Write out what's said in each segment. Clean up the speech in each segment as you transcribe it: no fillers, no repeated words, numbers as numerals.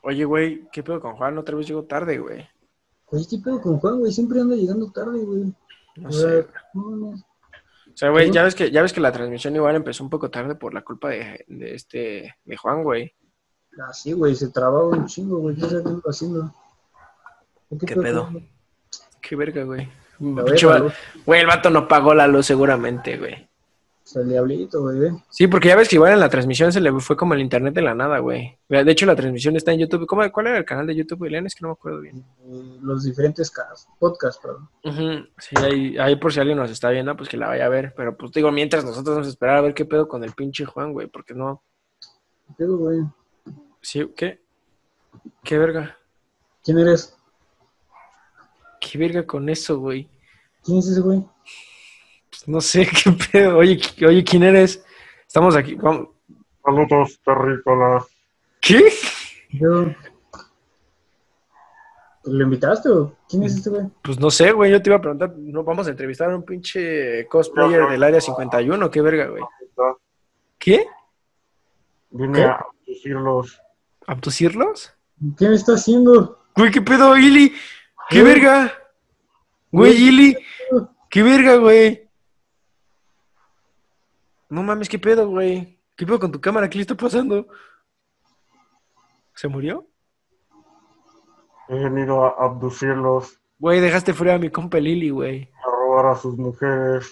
Oye, güey, ¿qué pedo con Juan? Otra vez llegó tarde, güey. Oye, ¿qué pedo con Juan, güey? Siempre anda llegando tarde, güey. No O sé, sea, güey. no, no. O sea, ¿Qué güey, no? ya ves que la transmisión igual empezó un poco tarde por la culpa de Juan, güey. Ah, sí, güey, se trababa un chingo, güey. ¿Qué Ujú. está haciendo? ¿Qué ¿Qué pedo con pedo? él? Qué verga, güey. A ver, Pinche la luz. Güey, el vato no pagó la luz seguramente, güey. O sea, el diablito, güey, ve. Sí, porque ya ves que igual en la transmisión se le fue como el internet de la nada, güey. De hecho, la transmisión está en YouTube. ¿Cuál era el canal de YouTube, Elian? Es que no me acuerdo bien. Los diferentes podcasts, perdón. Ujú. Sí, ahí por si alguien nos está viendo, pues que la vaya a ver. Pero pues digo, mientras nosotros vamos a esperar a ver qué pedo con el pinche Juan, güey. Porque no. ¿Qué pedo, güey? Sí, ¿qué? ¿Qué verga? ¿Quién eres? ¿Qué verga con eso, güey? ¿Quién es ese, güey? Pues no sé, qué pedo. Oye, ¿quién eres? Estamos aquí. Saludos, terrícolas. ¿Qué? Yo, ¿lo invitaste o quién es este, güey? Pues no sé, güey. Yo te iba a preguntar. ¿No vamos a entrevistar a un pinche Ya cosplayer veo del Área 51? ¿Qué verga, güey? esta. ¿Qué? Vine ¿Qué? a decirlos. ¿Abducirlos? ¿Qué me está haciendo? Güey, ¿qué pedo, Ili? ¿Qué Güey, verga? Güey, güey, ¿qué Ili. pedo? ¿Qué verga, güey? No mames, ¿qué pedo, güey? ¿Qué pedo con tu cámara? ¿Qué le está pasando? ¿Se murió? He venido a abducirlos, Güey, dejaste fuera a mi compa Lili, güey. a robar a sus mujeres.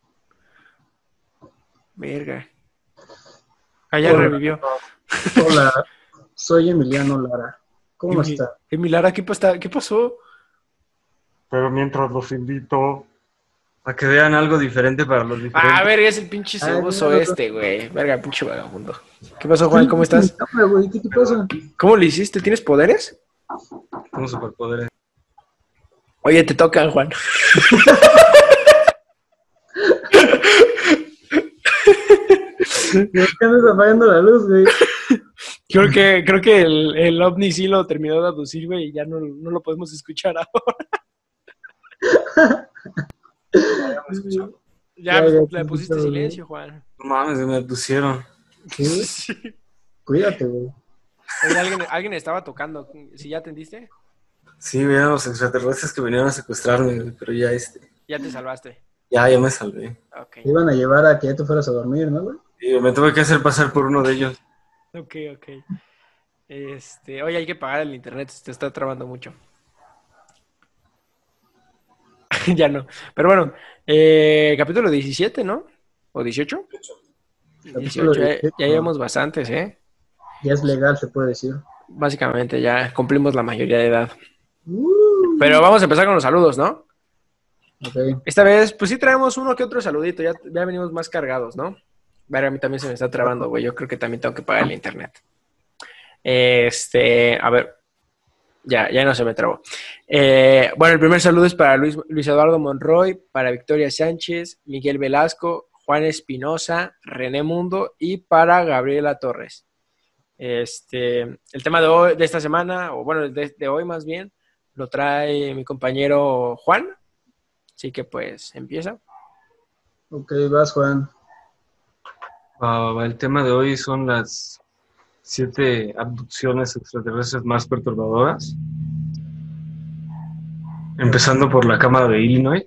Verga. Allá Hola, revivió. hola, soy Emiliano Lara. ¿Cómo está? Lara, ¿qué pasó? Pero mientras los invito, Para que vean algo diferente para los Ah, diferentes. verga, es el pinche Ay, ceboso mira, güey. Verga, pinche vagabundo. ¿Qué pasó, ¿qué Juan? le ¿Cómo hiciste a mi estás? cámara, güey? ¿Qué te pasa? ¿Cómo le hiciste? ¿Tienes poderes? Como superpoderes. Oye, te tocan, Juan. ¿Por qué andas apagando la luz, güey? Creo que el ovni sí lo terminó de abducir, güey, y ya no lo podemos escuchar ahora. Ya me escuchó. Ya, Ya, pues, te le pusiste escuchaba, güey. silencio, Juan. No mames, me abducieron. Sí, Sí. cuídate, güey. Oye, alguien estaba tocando. ¿Sí ya atendiste? Sí, vean los extraterrestres que vinieron a secuestrarme, güey, pero ya Ya te salvaste. ya me salvé. Ok, Te iban a llevar a que ya te fueras a dormir, ¿no, güey? Y me tuve que hacer pasar por uno de ellos. ok. Oye, hay que pagar el internet, se te está trabando mucho. Ya no. Pero bueno, capítulo 17, ¿no? ¿O 18? Capítulo 18, ya 18. llevamos bastantes, ¿eh? Ya es legal, se puede decir. Básicamente ya cumplimos la mayoría de edad. Uh, Pero vamos a empezar con los saludos, ¿no? ok. Esta vez, pues sí traemos uno que otro saludito, ya venimos más cargados, ¿no? Verga, a mí también se me está trabando, güey. Yo creo que también tengo que pagar el internet. A ver, ya no se me trabó. Bueno, el primer saludo es para Luis Eduardo Monroy, para Victoria Sánchez, Miguel Velasco, Juan Espinosa, René Mundo y para Gabriela Torres. El tema de hoy, de esta semana, o bueno, de hoy más bien, lo trae mi compañero Juan. Así que pues empieza. Ok, vas, Juan. El tema de hoy son las 7 abducciones extraterrestres más perturbadoras. Empezando por la Cámara de Illinois.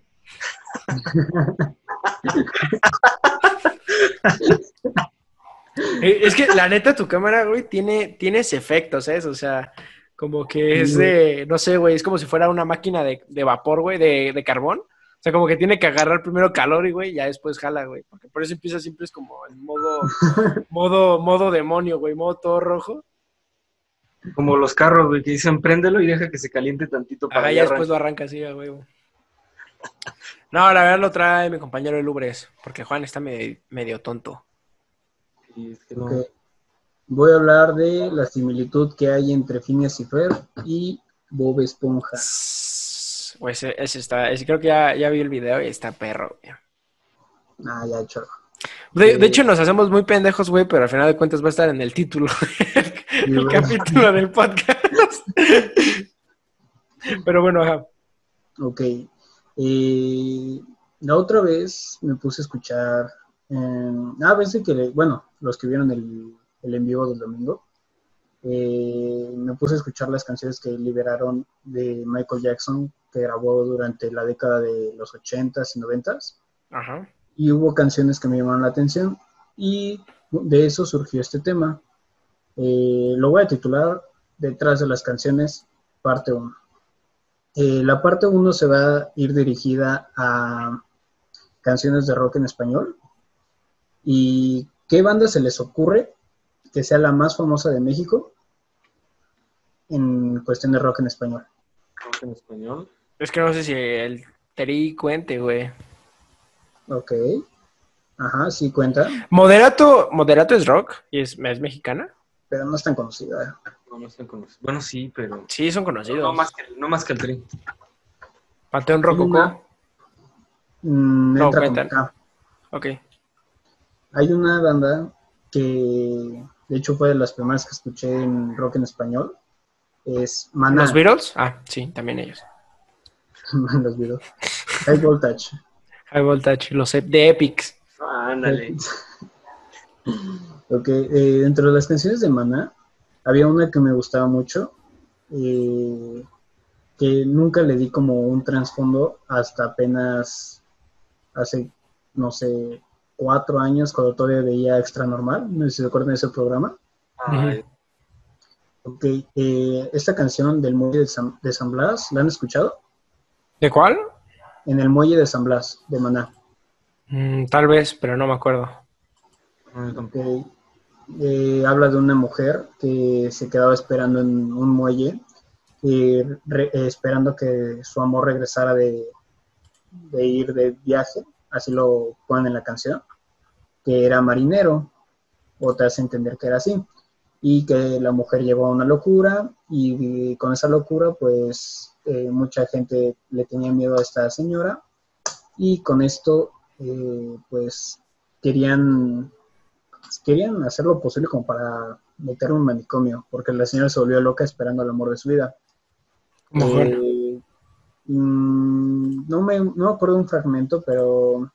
Es que la neta, tu cámara, güey, tienes efectos, ¿sabes? O sea, como que es de, no sé, güey, es como si fuera una máquina de vapor, güey, de carbón. O sea, como que tiene que agarrar primero calor y, güey, ya después jala, güey. Porque por eso empieza siempre es como en modo demonio, güey, modo todo rojo. Como los carros, güey, que dicen préndelo y deja que se caliente tantito para Ajá, que ya después arranque. lo arranca así, güey. No, la verdad lo trae mi compañero el Lubres, porque Juan está medio tonto. Y es que no. Ok. Voy a hablar de la similitud que hay entre Phineas y Ferb y Bob Esponja. Pues ese creo que ya vi el video y está perro, güey. Ah, ya, chavo. De hecho, nos hacemos muy pendejos, güey, pero al final de cuentas va a estar en el título, el güey. capítulo del podcast. Pero bueno, ajá. Ok. La otra vez me puse a escuchar, a veces que, bueno, los que vieron el en vivo del domingo, Me puse a escuchar las canciones que liberaron de Michael Jackson, que grabó durante la década de los 80s y 90s, Ajá. y hubo canciones que me llamaron la atención, y de eso surgió este tema. Lo voy a titular Detrás de las canciones, parte 1. La parte 1 se va a ir dirigida a canciones de rock en español. ¿Y qué banda se les ocurre que sea la más famosa de México en cuestión de rock en español? Rock en español. Es que no sé si el Teri cuente, güey. Ok. Ajá, sí cuenta, Moderato es rock y es mexicana. pero no es tan conocida. No están conocidos. Bueno, sí, pero Sí, son conocidos. no más que el Tri. Panteón Hay una- Rococó. No Entra con cuentan. K. Ok. Hay una banda que, de hecho, fue de las primeras que escuché en rock en español. Es Maná. ¿Los Beatles? Ah, sí, también ellos. Los Beatles. High Voltage. High Voltage, los de Epics. Ah, ándale. Ok, dentro de las canciones de Maná, había una que me gustaba mucho, que nunca le di como un trasfondo hasta apenas hace, no sé, 4 años, cuando todavía veía Extra Normal. No sé si se acuerdan de ese programa. Ay, Ok, esta canción del Muelle de San Blas, ¿la han escuchado? ¿De cuál? En el Muelle de San Blas, de Maná. Tal vez, pero no me acuerdo. no, yo tampoco. Ok, habla de una mujer que se quedaba esperando en un muelle, esperando que su amor regresara de ir de viaje, así lo ponen en la canción, que era marinero, o te hace entender que era así, y que la mujer llegó a una locura, y con esa locura, pues, mucha gente le tenía miedo a esta señora, y con esto, pues, querían hacer lo posible como para meter un manicomio, porque la señora se volvió loca esperando el amor de su vida. ¿Cómo fue? No me acuerdo de un fragmento, pero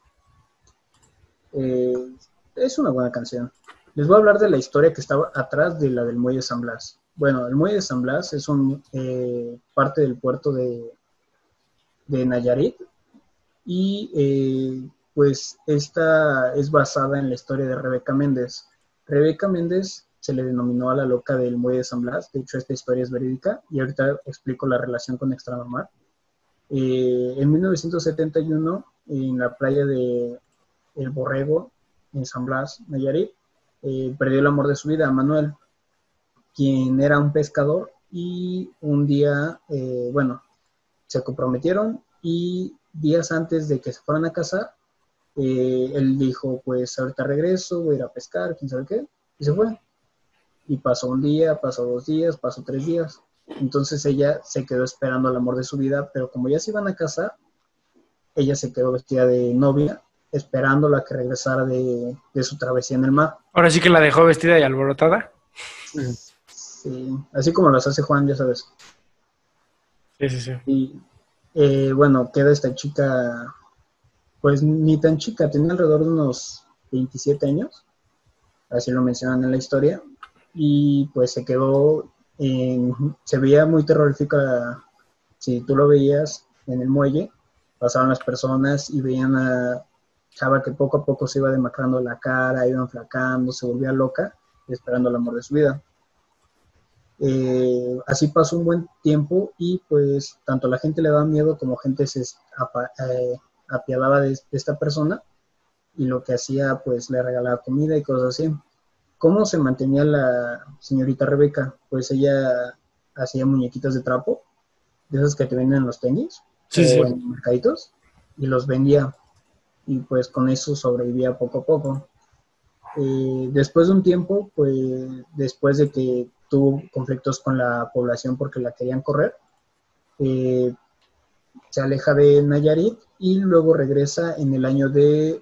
es una buena canción. Les voy a hablar de la historia que estaba atrás de la del Muelle de San Blas. Bueno, el Muelle de San Blas es parte del puerto de Nayarit, y pues esta es basada en la historia de Rebeca Méndez. Rebeca Méndez se le denominó a la loca del Muelle de San Blas. De hecho, esta historia es verídica, y ahorita explico la relación con Extra Normal. En 1971, en la playa de El Borrego, en San Blas, Nayarit, perdió el amor de su vida, Manuel, quien era un pescador, y un día, bueno, se comprometieron, y días antes de que se fueran a casar, él dijo, pues ahorita regreso, voy a ir a pescar, quién sabe qué, y se fue. Y pasó un día, pasó 2 días, pasó 3 días. Entonces ella se quedó esperando al amor de su vida, pero como ya se iban a casar, ella se quedó vestida de novia, esperándola a que regresara de su travesía en el mar. Ahora sí que la dejó vestida y alborotada. Sí, así como las hace Juan, ya sabes. Sí, sí, sí. Y bueno, queda esta chica, pues ni tan chica, tenía alrededor de unos 27 años, así lo mencionan en la historia, y pues se quedó, se veía muy terrorífica. Si tú lo veías en el muelle, pasaban las personas y veían a chava que poco a poco se iba demacrando la cara, iba enflacando, se volvía loca, esperando el amor de su vida. Así pasó un buen tiempo, y pues tanto la gente le daba miedo como gente se apiadaba de esta persona, y lo que hacía, pues le regalaba comida y cosas así. ¿Cómo se mantenía la señorita Rebeca? Pues ella hacía muñequitas de trapo, de esas que te venden en los tenis Sí, o sí. en mercaditos, y los vendía, y pues con eso sobrevivía poco a poco. Después de un tiempo, pues después de que tuvo conflictos con la población porque la querían correr, eh, se aleja de Nayarit, y luego regresa en el año de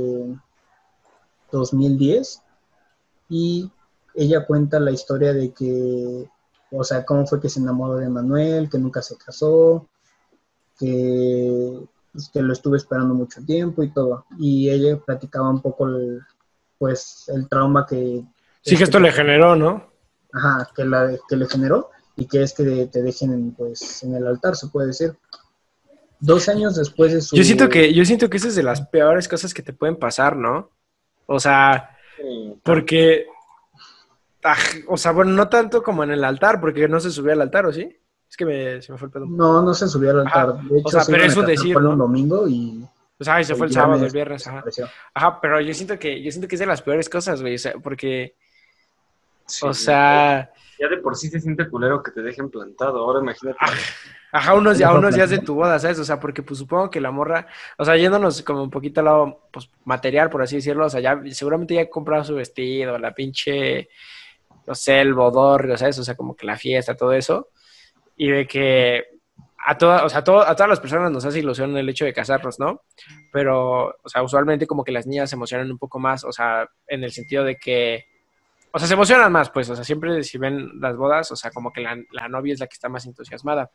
2010, y ella cuenta la historia de que, o sea, cómo fue que se enamoró de Manuel, que nunca se casó, que, pues, que lo estuve esperando mucho tiempo y todo. Y ella platicaba un poco pues el trauma que Sí que esto le generó, ¿no? ajá, que le generó y que es que te dejen pues en el altar, se puede decir. 2 años después de Yo siento su... que esa es de las peores cosas que te pueden pasar, ¿no? O sea, Sí. porque, o sea, bueno, no tanto como en el altar, porque no se subió al altar, ¿o sí? Es que se me fue el pedo. No, no se subió al Ajá, altar. De o hecho, sea, se pero iban es a un casar decir, fue un ¿no? domingo y O sea, y se el fue el sábado, el viernes viernes, ajá. desapareció. Ajá, pero yo siento que es de las peores cosas, güey, o sea, porque, o Sí. sea, Ya de por sí se siente culero que te dejen plantado. Ahora imagínate. ajá, ¿Qué le a fue a unos días de plantear? tu boda, ¿sabes? O sea, porque pues supongo que la morra, o sea, yéndonos como un poquito al lado, pues, material, por así decirlo, o sea, ya seguramente ya comprado su vestido, la pinche, no sé, el bodorrio, ¿sabes? O sea, como que la fiesta, todo eso, y de que a todas, o sea, a todas las personas nos hace ilusión el hecho de casarnos, ¿no? Pero, o sea, usualmente como que las niñas se emocionan un poco más, o sea, en el sentido de que, o sea, se emocionan más, pues, o sea, siempre si ven las bodas, o sea, como que la novia es la que está más entusiasmada.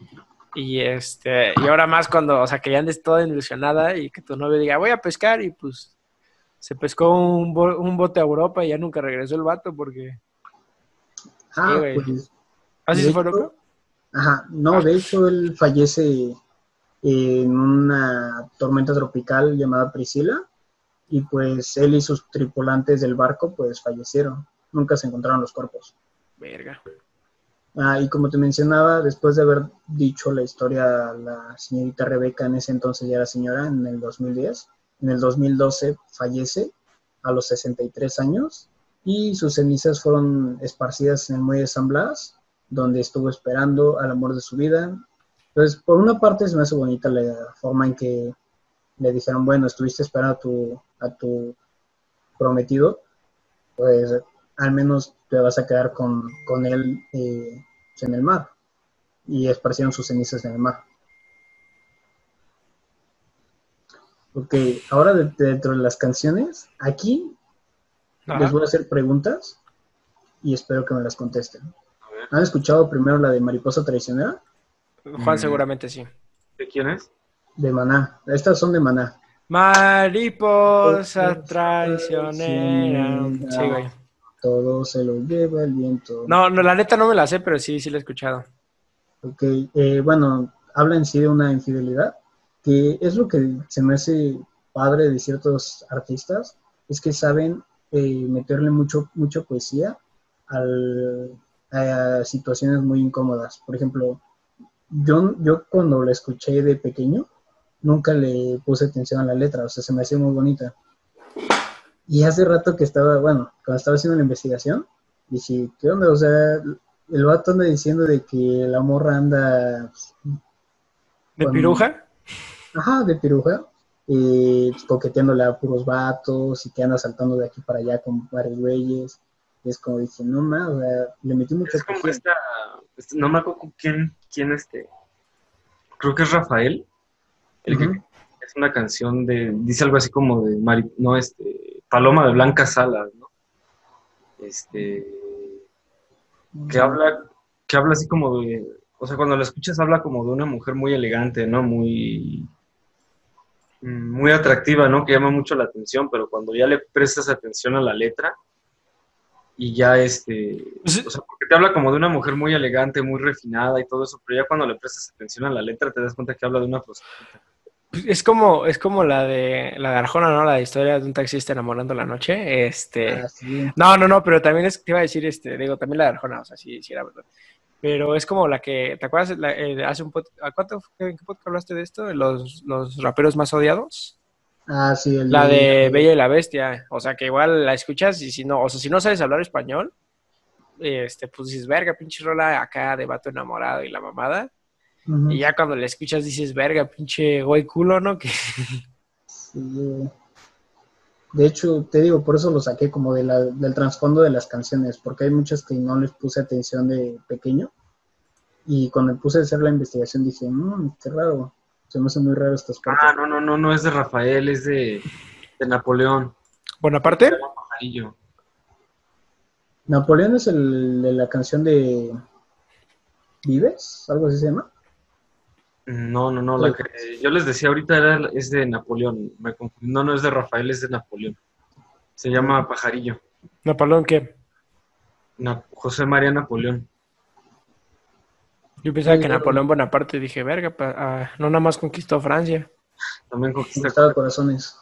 Y ahora más cuando, o sea, que ya andes toda ilusionada y que tu novio diga, voy a pescar y pues se pescó un bote a Europa y ya nunca regresó el vato porque, sí, Ah, güey. pues, ¿Así de se fue a Europa? hecho, ajá, no, Ah, de hecho él fallece en una tormenta tropical llamada Priscila y pues él y sus tripulantes del barco pues fallecieron. Nunca se encontraron los cuerpos. verga. Y como te mencionaba, después de haber dicho la historia, la señorita Rebeca en ese entonces ya era señora, en el 2010, en el 2012 fallece a los 63 años y sus cenizas fueron esparcidas en el muelle de San Blas, donde estuvo esperando al amor de su vida. Entonces, por una parte se me hace bonita la forma en que le dijeron, bueno, estuviste esperando a tu prometido, pues al menos te vas a quedar con él en el mar y esparcieron sus cenizas en el mar. Ok, ahora dentro de las canciones, aquí les Ajá. voy a hacer preguntas y espero que me las contesten. A ver. ¿Han escuchado primero la de Mariposa Traicionera? Juan Mm, seguramente sí. ¿De quién es? De Maná. Estas son de Maná. Mariposa Mariposa traicionera. Sí, traicionera, güey. todo se lo lleva el viento. No, no, la neta no me la sé, pero sí, sí la he escuchado. Ok, bueno, habla en sí de una infidelidad, que es lo que se me hace padre de ciertos artistas, es que saben meterle mucha poesía a situaciones muy incómodas. Por ejemplo, yo cuando la escuché de pequeño, nunca le puse atención a la letra, o sea, se me hacía muy bonita. Y hace rato que estaba, bueno, cuando estaba haciendo la investigación, dije, ¿qué onda? O sea, el vato anda diciendo de que la morra anda ¿De con, piruja? ajá, de piruja, pues, coqueteándole a puros vatos y que anda saltando de aquí para allá con varios güeyes. Y es como dije, no más, o sea, le metí mucha Es como poesía. no me acuerdo quién creo que es Rafael, el que Ujú. es una canción dice algo así como de no, Paloma de Blancas Alas, ¿no? Este, que Mm, habla, que habla así como de, o sea, cuando la escuchas habla como de una mujer muy elegante, ¿no? Muy atractiva, ¿no? Que llama mucho la atención, pero cuando ya le prestas atención a la letra y ya Pues, o sea, porque te habla como de una mujer muy elegante, muy refinada y todo eso, pero ya cuando le prestas atención a la letra te das cuenta que habla de una prostituta. es como la de Arjona, ¿no? La de historia de un taxista enamorando la noche. sí. No, no, no, pero también te iba a decir, digo, también la de Arjona, o sea, sí, sí era verdad. Pero es como la que, ¿te acuerdas? Hace un podcast, ¿en qué podcast hablaste de esto? De los raperos más odiados. Sí, el La de de Bella y la Bestia. O sea, que igual la escuchas y si no, o sea, si no sabes hablar español, pues dices, verga, pinche rola acá de vato enamorado y la mamada. Y ujú, ya cuando la escuchas dices, verga, pinche güey culo, ¿no? Que sí. De hecho, te digo, por eso lo saqué como del trasfondo de las canciones, porque hay muchas que no les puse atención de pequeño. Y cuando me puse a hacer la investigación dije, qué raro, se me hacen muy raro estas Ah, partes. no es de Rafael, es de Napoleón. Creo que se Bonaparte. llama Pajarillo. Napoleón es el de la canción de ¿Vives? ¿Algo así se llama? No, la que yo les decía ahorita es de Napoleón, me confundí, no es de Rafael, es de Napoleón. Se llama Pajarillo. Napoleón, ¿qué? José María Napoleón. Yo pensaba que claro. Napoleón Bonaparte, dije, verga, no nada más conquistó Francia. También conquista. Conquistaba corazones.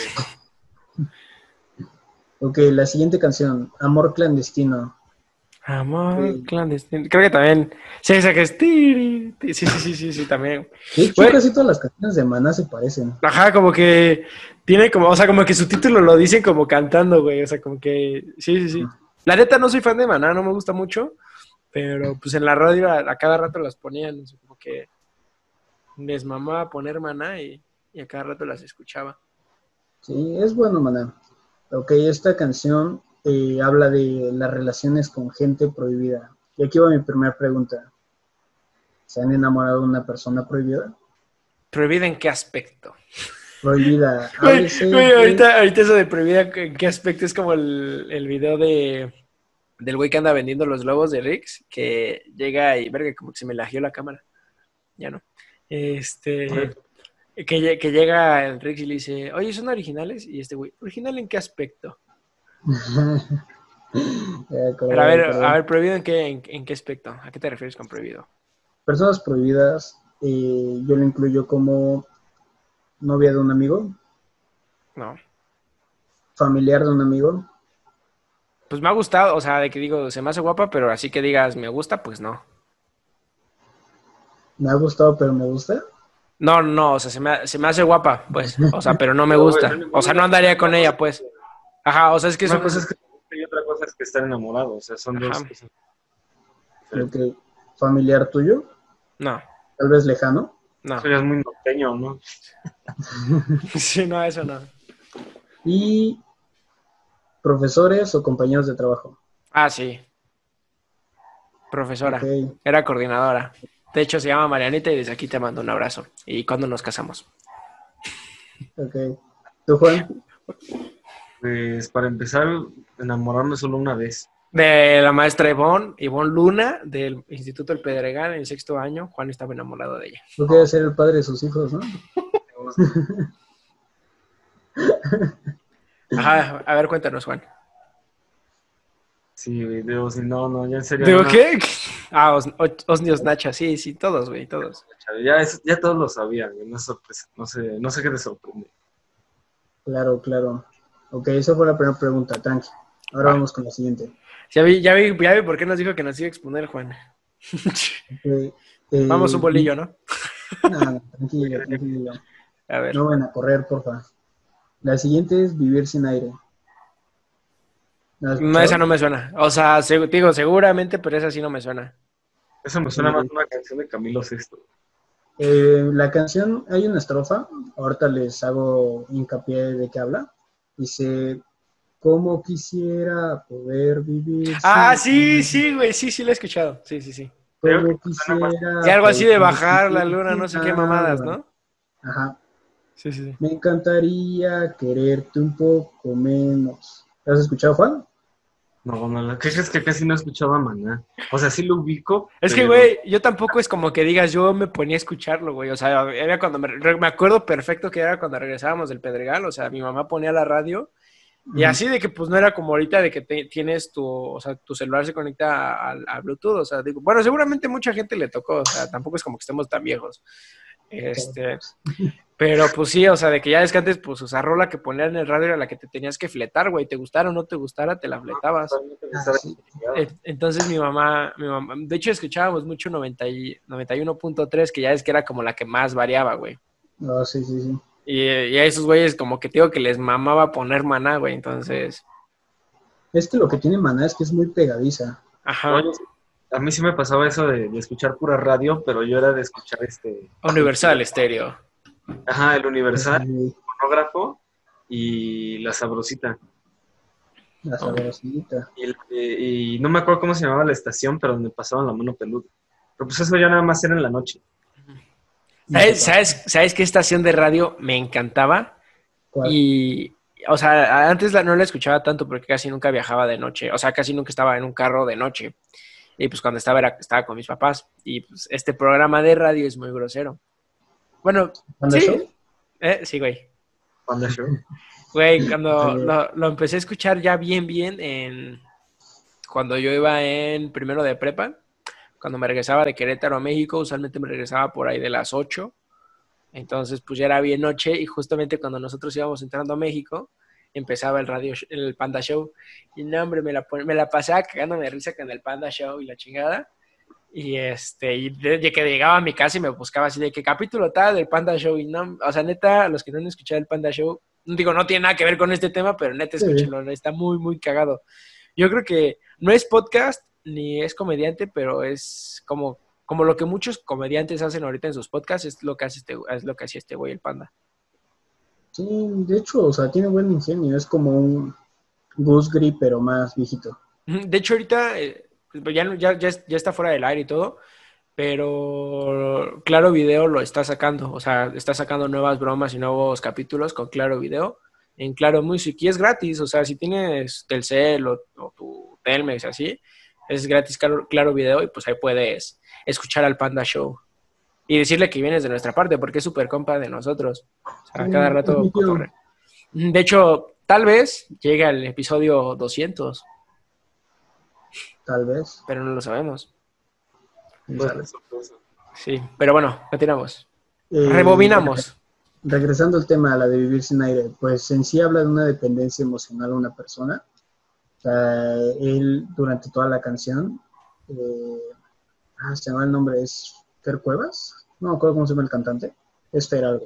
Ok, la siguiente canción, Amor Clandestino. Amor Sí. clandestino. Creo que también. Sí, esa que es. Sí, también. De hecho, Güey, casi todas las canciones de Maná se parecen. ajá, como que tiene como, o sea, como que su título lo dicen como cantando, güey. O sea, como que. Sí. La neta no soy fan de Maná, no me gusta mucho. Pero pues en la radio a cada rato las ponían. O sea, como que les mamaba poner Maná y a cada rato las escuchaba. Sí, es bueno, Maná. Ok, esta canción habla de las relaciones con gente prohibida. Y aquí va mi primera pregunta. ¿Se han enamorado de una persona prohibida? ¿Prohibida en qué aspecto? Prohibida, Güey, háblese güey, de... ahorita eso de prohibida, ¿en qué aspecto? Es como el video del güey que anda vendiendo los globos de Rix, que llega y, verga, como que se me lajeó la cámara. Ya no. Que llega el Rix y le dice, oye, ¿son originales? Y este güey, ¿original en qué aspecto? Pero Ya a acordé. ver, ¿prohibido en qué aspecto? ¿A qué te refieres con prohibido? Personas prohibidas, yo lo incluyo como novia de un amigo, No. familiar de un amigo. Pues me ha gustado, o sea, de que digo, se me hace guapa, pero así que digas, me gusta, pues no. Me ha gustado, pero me gusta. No, o sea, se me hace guapa, pues, o sea, pero no me Pero, güey, gusta. O sea, no andaría con ella, pues. Ajá, o sea, es que una cosa es que te guste y otra cosa es que estar enamorado. O sea, son dos Ajá, cosas Ok, diferentes. familiar tuyo, no, tal vez lejano. no. Eso ya es muy norteño, ¿no? Sí, no, eso no. Y profesores o compañeros de trabajo. Ah, sí, Ok, profesora. Era coordinadora. De hecho, se llama Marianita y desde aquí te mando un abrazo. ¿Y cuándo nos casamos? ok. ¿Tú, Juan? Pues para empezar, enamorarme solo una vez. De la maestra Ivonne Luna, del Instituto del Pedregal, en sexto año. Juan estaba enamorado de ella. Tú quieres ser el padre de sus hijos, ¿no? Ajá, a ver, cuéntanos, Juan. Sí, güey, digo, si no, ya en serio, ¿Digo qué? Ah, Osnios Nacha, sí, todos, güey, todos. ya todos lo sabían, güey, no es sorpresa, no sé qué te sorprende. Claro, claro. Ok, esa fue la primera pregunta, tranqui. Ahora Va. vamos con la siguiente. Ya vi por qué nos dijo que nos iba a exponer, Juan. Ok, Vamos un bolillo, ¿no? nada, tranquilo, tranquilo. A ver. No van a correr, porfa. La siguiente es vivir sin aire. ¿La has No, esa escuchado? no me suena. O sea, digo, seguramente, pero esa sí no me suena. Eso me suena más a una canción de Camilo Sesto. La canción, hay una estrofa, ahorita les hago hincapié de qué habla. Dice, ¿cómo quisiera poder vivir Ah, sin aire? sí, güey, sí, la he escuchado. Sí. Creo que ¿Cómo me suena más Y quisiera algo así de poder bajar la vivir luna, no sin sé qué mamadas, agua? ¿no? Ajá. Sí. Me encantaría quererte un poco menos. ¿Lo has escuchado, Juan? No, ¿qué crees que casi no escuchaba Maná? O sea, sí lo ubico, Es que, pero güey, yo tampoco es como que digas, yo me ponía a escucharlo, güey. O sea, era cuando me acuerdo perfecto que era cuando regresábamos del Pedregal. O sea, mi mamá ponía la radio. Y Ujú. así de que pues no era como ahorita de que tienes o sea, tu celular se conecta a Bluetooth, o sea, digo, bueno, seguramente mucha gente le tocó, o sea, tampoco es como que estemos tan viejos. Pero pues sí, o sea, de que ya es que antes, pues, o sea, rola que ponían en el radio era la que te tenías que fletar, güey, te gustara o no te gustara, te la fletabas. totalmente me Ah, estaba sí. Entonces mi mamá, de hecho escuchábamos mucho 91.3, que ya es que era como la que más variaba, güey. No, sí, sí, sí. Y a esos güeyes como que te digo que les mamaba poner maná, güey, entonces, Es que lo que tiene Maná es que es muy pegadiza. ajá. Oye, a mí sí me pasaba eso de escuchar pura radio, pero yo era de escuchar Universal Estéreo. el Universal, Así, el fonógrafo y la Sabrosita. la sabrosita. Y no me acuerdo cómo se llamaba la estación, pero donde pasaban la mano peluda. Pero pues eso ya nada más era en la noche. ¿Sabes qué estación de radio me encantaba? ¿Cuál? Y, o sea, antes no la escuchaba tanto porque casi nunca viajaba de noche. O sea, casi nunca estaba en un carro de noche. Y pues cuando estaba con mis papás. Y pues este programa de radio es muy grosero. Bueno, ¿Panda sí. Show? Sí, güey. Panda Show. Güey, cuando Eh, lo empecé a escuchar ya bien, cuando yo iba en primero de prepa, cuando me regresaba de Querétaro a México, usualmente me regresaba por ahí de las 8. Entonces, pues ya era bien noche y justamente cuando nosotros íbamos entrando a México, empezaba el Panda Show. Y no, hombre, me la pasaba cagándome de risa con el Panda Show y la chingada. Y de que llegaba a mi casa y me buscaba así de qué capítulo tal del Panda Show. Y no, o sea, neta, los que no han escuchado el Panda Show, digo, no tiene nada que ver con este tema, pero neta, Sí. escúchenlo, ¿no? Está muy, muy cagado. Yo creo que no es podcast ni es comediante, pero es como lo que muchos comediantes hacen ahorita en sus podcasts, es lo que es lo que hacía este güey, el Panda. Sí, de hecho, o sea, tiene buen ingenio. Es como un Gus Gris, pero más viejito. De hecho, ahorita pues ya está fuera del aire y todo, pero Claro Video lo está sacando, o sea, está sacando nuevas bromas y nuevos capítulos con Claro Video en Claro Music y es gratis, o sea, si tienes Telcel o tu Telmex así, es gratis Claro Video y pues ahí puedes escuchar al Panda Show y decirle que vienes de nuestra parte porque es súper compa de nosotros, o sea, Sí, cada es rato mi tío. cotorre. De hecho, tal vez llegue al episodio 200, Tal vez. pero no lo sabemos. ¿Quién Pues, sabe? sorpresa. Sí, pero bueno, continuamos. Eh, Rebobinamos. Regresando al tema, la de vivir sin aire, pues en sí habla de una dependencia emocional a una persona. O sea, él durante toda la canción, se llama el nombre, es Fer Cuevas, no me acuerdo cómo se llama el cantante, es Fer algo.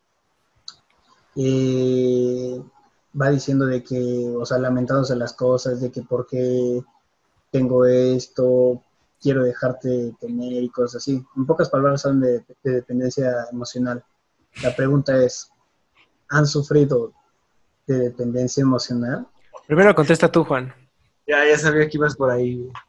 Va diciendo de que, o sea, lamentándose las cosas, de que por qué tengo esto, quiero dejarte tener y cosas así. En pocas palabras son de dependencia emocional. La pregunta es, ¿han sufrido de dependencia emocional? Primero contesta tú, Juan. Ya sabía que ibas por ahí. Güey.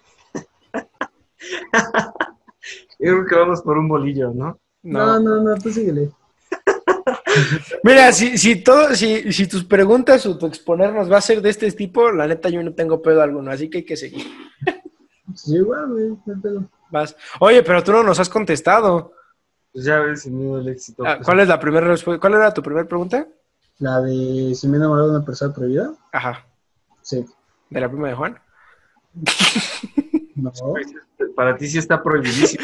Yo creo que vamos por un bolillo, ¿no? No, tú síguele. Mira, si tus preguntas o tu exponernos va a ser de este tipo, la neta yo no tengo pedo alguno, así que hay que seguir. Sí, igual, güey, no hay pedo. Vas. Oye, pero tú no nos has contestado. Pues ya ves, sin miedo al éxito. Pues, ¿Cuál es la primera respuesta? ¿Cuál era tu primera pregunta? La de si me he enamorado de una persona prohibida, Ajá. sí. ¿De la prima de Juan? No, para ti sí está prohibidísimo.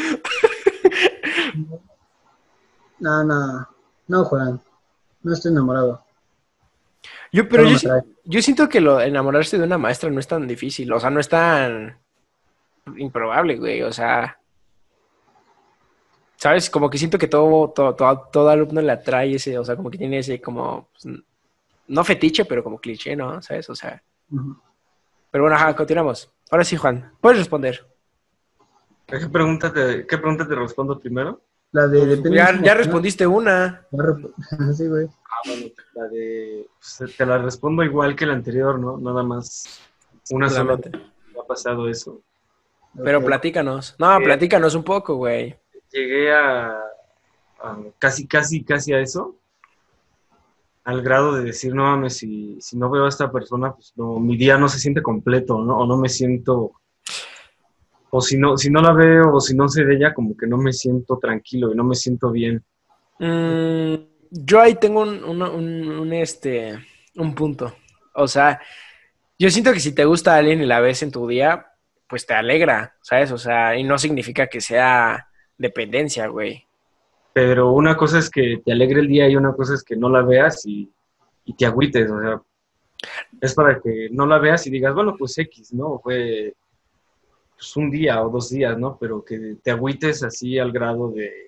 no, Juan, no estoy enamorado. Pero No me atrae. yo siento que enamorarse de una maestra no es tan difícil, o sea, no es tan improbable, güey, o sea, ¿sabes? Como que siento que todo alumno le atrae ese, o sea, como que tiene ese como, pues, no fetiche, pero como cliché, ¿no? ¿Sabes? O sea, Ujú. pero bueno, ajá, continuamos. Ahora sí, Juan, puedes responder. ¿Qué pregunta te respondo primero? La de Pues, dependencia ya emocional. respondiste una. Sí, güey. Bueno, la de... Pues, te la respondo igual que la anterior, ¿no? Nada más una sola vez Seguramente. me ha pasado eso. Pero Ok. platícanos. No, platícanos un poco, güey. Llegué a casi a eso, al grado de decir, no mames, si no veo a esta persona, pues no, mi día no se siente completo, ¿no? O no me siento, o si no la veo, o si no sé de ella, como que no me siento tranquilo y no me siento bien. Yo ahí tengo un punto. O sea, yo siento que si te gusta alguien y la ves en tu día, pues te alegra, ¿sabes? O sea, y no significa que sea dependencia, güey. Pero una cosa es que te alegre el día y una cosa es que no la veas y te agüites, o sea, es para que no la veas y digas, bueno, pues X, ¿no? Fue pues, un día o 2 días, ¿no? Pero que te agüites así al grado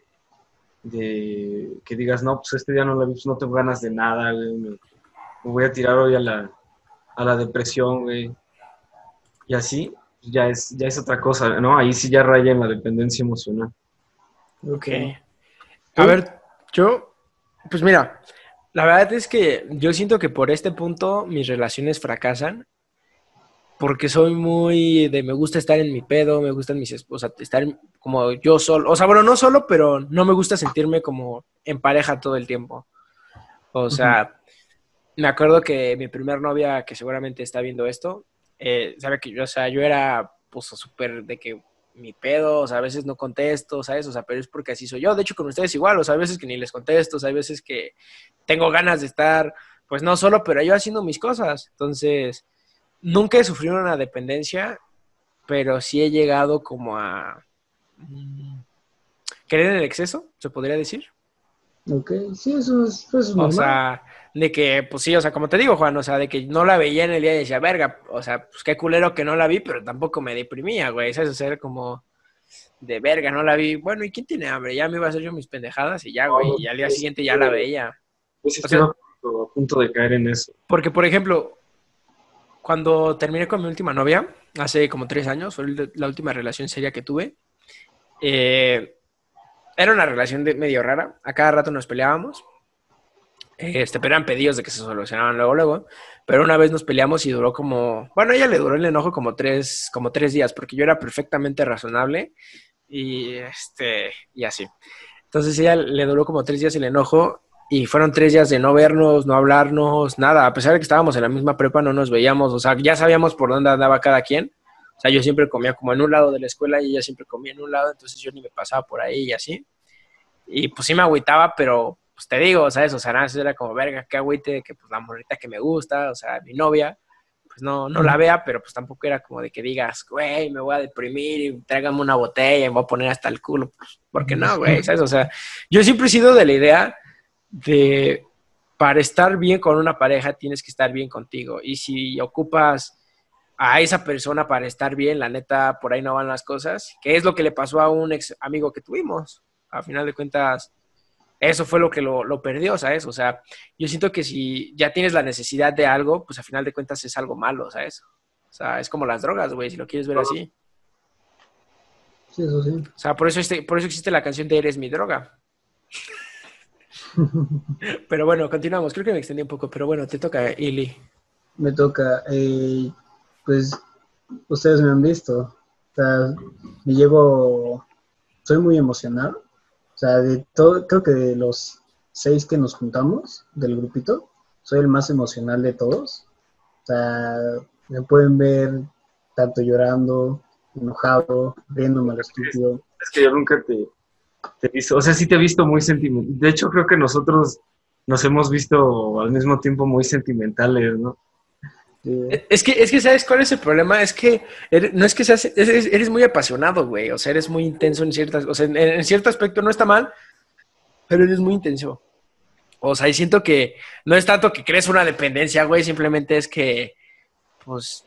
de que digas, no, pues este día no la vi, pues no tengo ganas de nada, güey, me voy a tirar hoy a la depresión, güey. Y así, pues, ya es otra cosa, ¿no? Ahí sí ya raya en la dependencia emocional. Ok. ¿Tú? A ver, pues mira, la verdad es que yo siento que por este punto mis relaciones fracasan porque soy muy me gusta estar en mi pedo, me gustan mis esposas, estar como yo solo, o sea, bueno, no solo, pero no me gusta sentirme como en pareja todo el tiempo. O sea, me acuerdo que mi primer novia, que seguramente está viendo esto, sabe que yo, o sea, yo era pues súper de que mi pedo, o sea, a veces no contesto, ¿sabes? O sea, pero es porque así soy yo. De hecho, con ustedes igual, o sea, hay veces que ni les contesto, o sea, hay veces que tengo ganas de estar, pues no solo, pero yo haciendo mis cosas. Entonces, nunca he sufrido una dependencia, pero sí he llegado como a querer en el exceso, se podría decir. Ok, sí, eso es O normal. sea, de que, pues sí, o sea, como te digo, Juan, o sea, de que no la veía en el día y decía, verga, o sea, pues qué culero que no la vi, pero tampoco me deprimía, güey, ¿sabes? O sea, era como de verga, no la vi. Bueno, ¿y quién tiene hambre? Ya me iba a hacer yo mis pendejadas y ya, güey, y al día siguiente ya la veía. Yo sí O sea, estuve a punto de caer en eso. porque, por ejemplo, cuando terminé con mi última novia, hace como 3 años, fue la última relación seria que tuve, eh, era una relación medio rara, a cada rato nos peleábamos. Pero eran pedidos de que se solucionaban luego, luego. Pero una vez nos peleamos y duró como, bueno, a ella le duró el enojo como tres días, porque yo era perfectamente razonable y así. Entonces ella le duró como 3 días el enojo y fueron 3 días de no vernos, no hablarnos, nada. A pesar de que estábamos en la misma prepa, no nos veíamos, o sea, ya sabíamos por dónde andaba cada quien. O sea, yo siempre comía como en un lado de la escuela y ella siempre comía en un lado, entonces yo ni me pasaba por ahí y así. Y pues sí me agüitaba, pero pues te digo, ¿sabes? O sea, nada, eso era como, verga, qué agüite, que pues la morrita que me gusta, o sea, mi novia, pues no la vea, pero pues tampoco era como de que digas, güey, me voy a deprimir y tráigame una botella y me voy a poner hasta el culo. Pues, ¿por qué no, güey? ¿Sabes? O sea, yo siempre he sido de la idea de, para estar bien con una pareja, tienes que estar bien contigo. Y si ocupas a esa persona para estar bien, la neta, por ahí no van las cosas, que es lo que le pasó a un ex amigo que tuvimos. A final de cuentas, eso fue lo que lo perdió, ¿sabes? O sea, yo siento que si ya tienes la necesidad de algo, pues a final de cuentas es algo malo, ¿sabes? O sea, es como las drogas, güey, si lo quieres ver así. Sí, eso sí. O sea, por eso existe la canción de Eres mi droga. Pero bueno, continuamos. Creo que me extendí un poco, pero bueno, te toca, Ili. Me toca, pues ustedes me han visto, o sea, me llevo, soy muy emocional, o sea, de todo, creo que de los 6 que nos juntamos del grupito, soy el más emocional de todos, o sea, me pueden ver tanto llorando, enojado, riéndome a lo estúpido. Es que yo nunca te he visto, o sea, sí te he visto muy sentimental. De hecho, creo que nosotros nos hemos visto al mismo tiempo muy sentimentales, ¿no? Es que, ¿sabes cuál es el problema? Es que no es que seas, eres muy apasionado, güey. O sea, eres muy intenso en ciertas, o sea, en cierto aspecto no está mal, pero eres muy intenso. O sea, y siento que no es tanto que crees una dependencia, güey, simplemente es que, pues,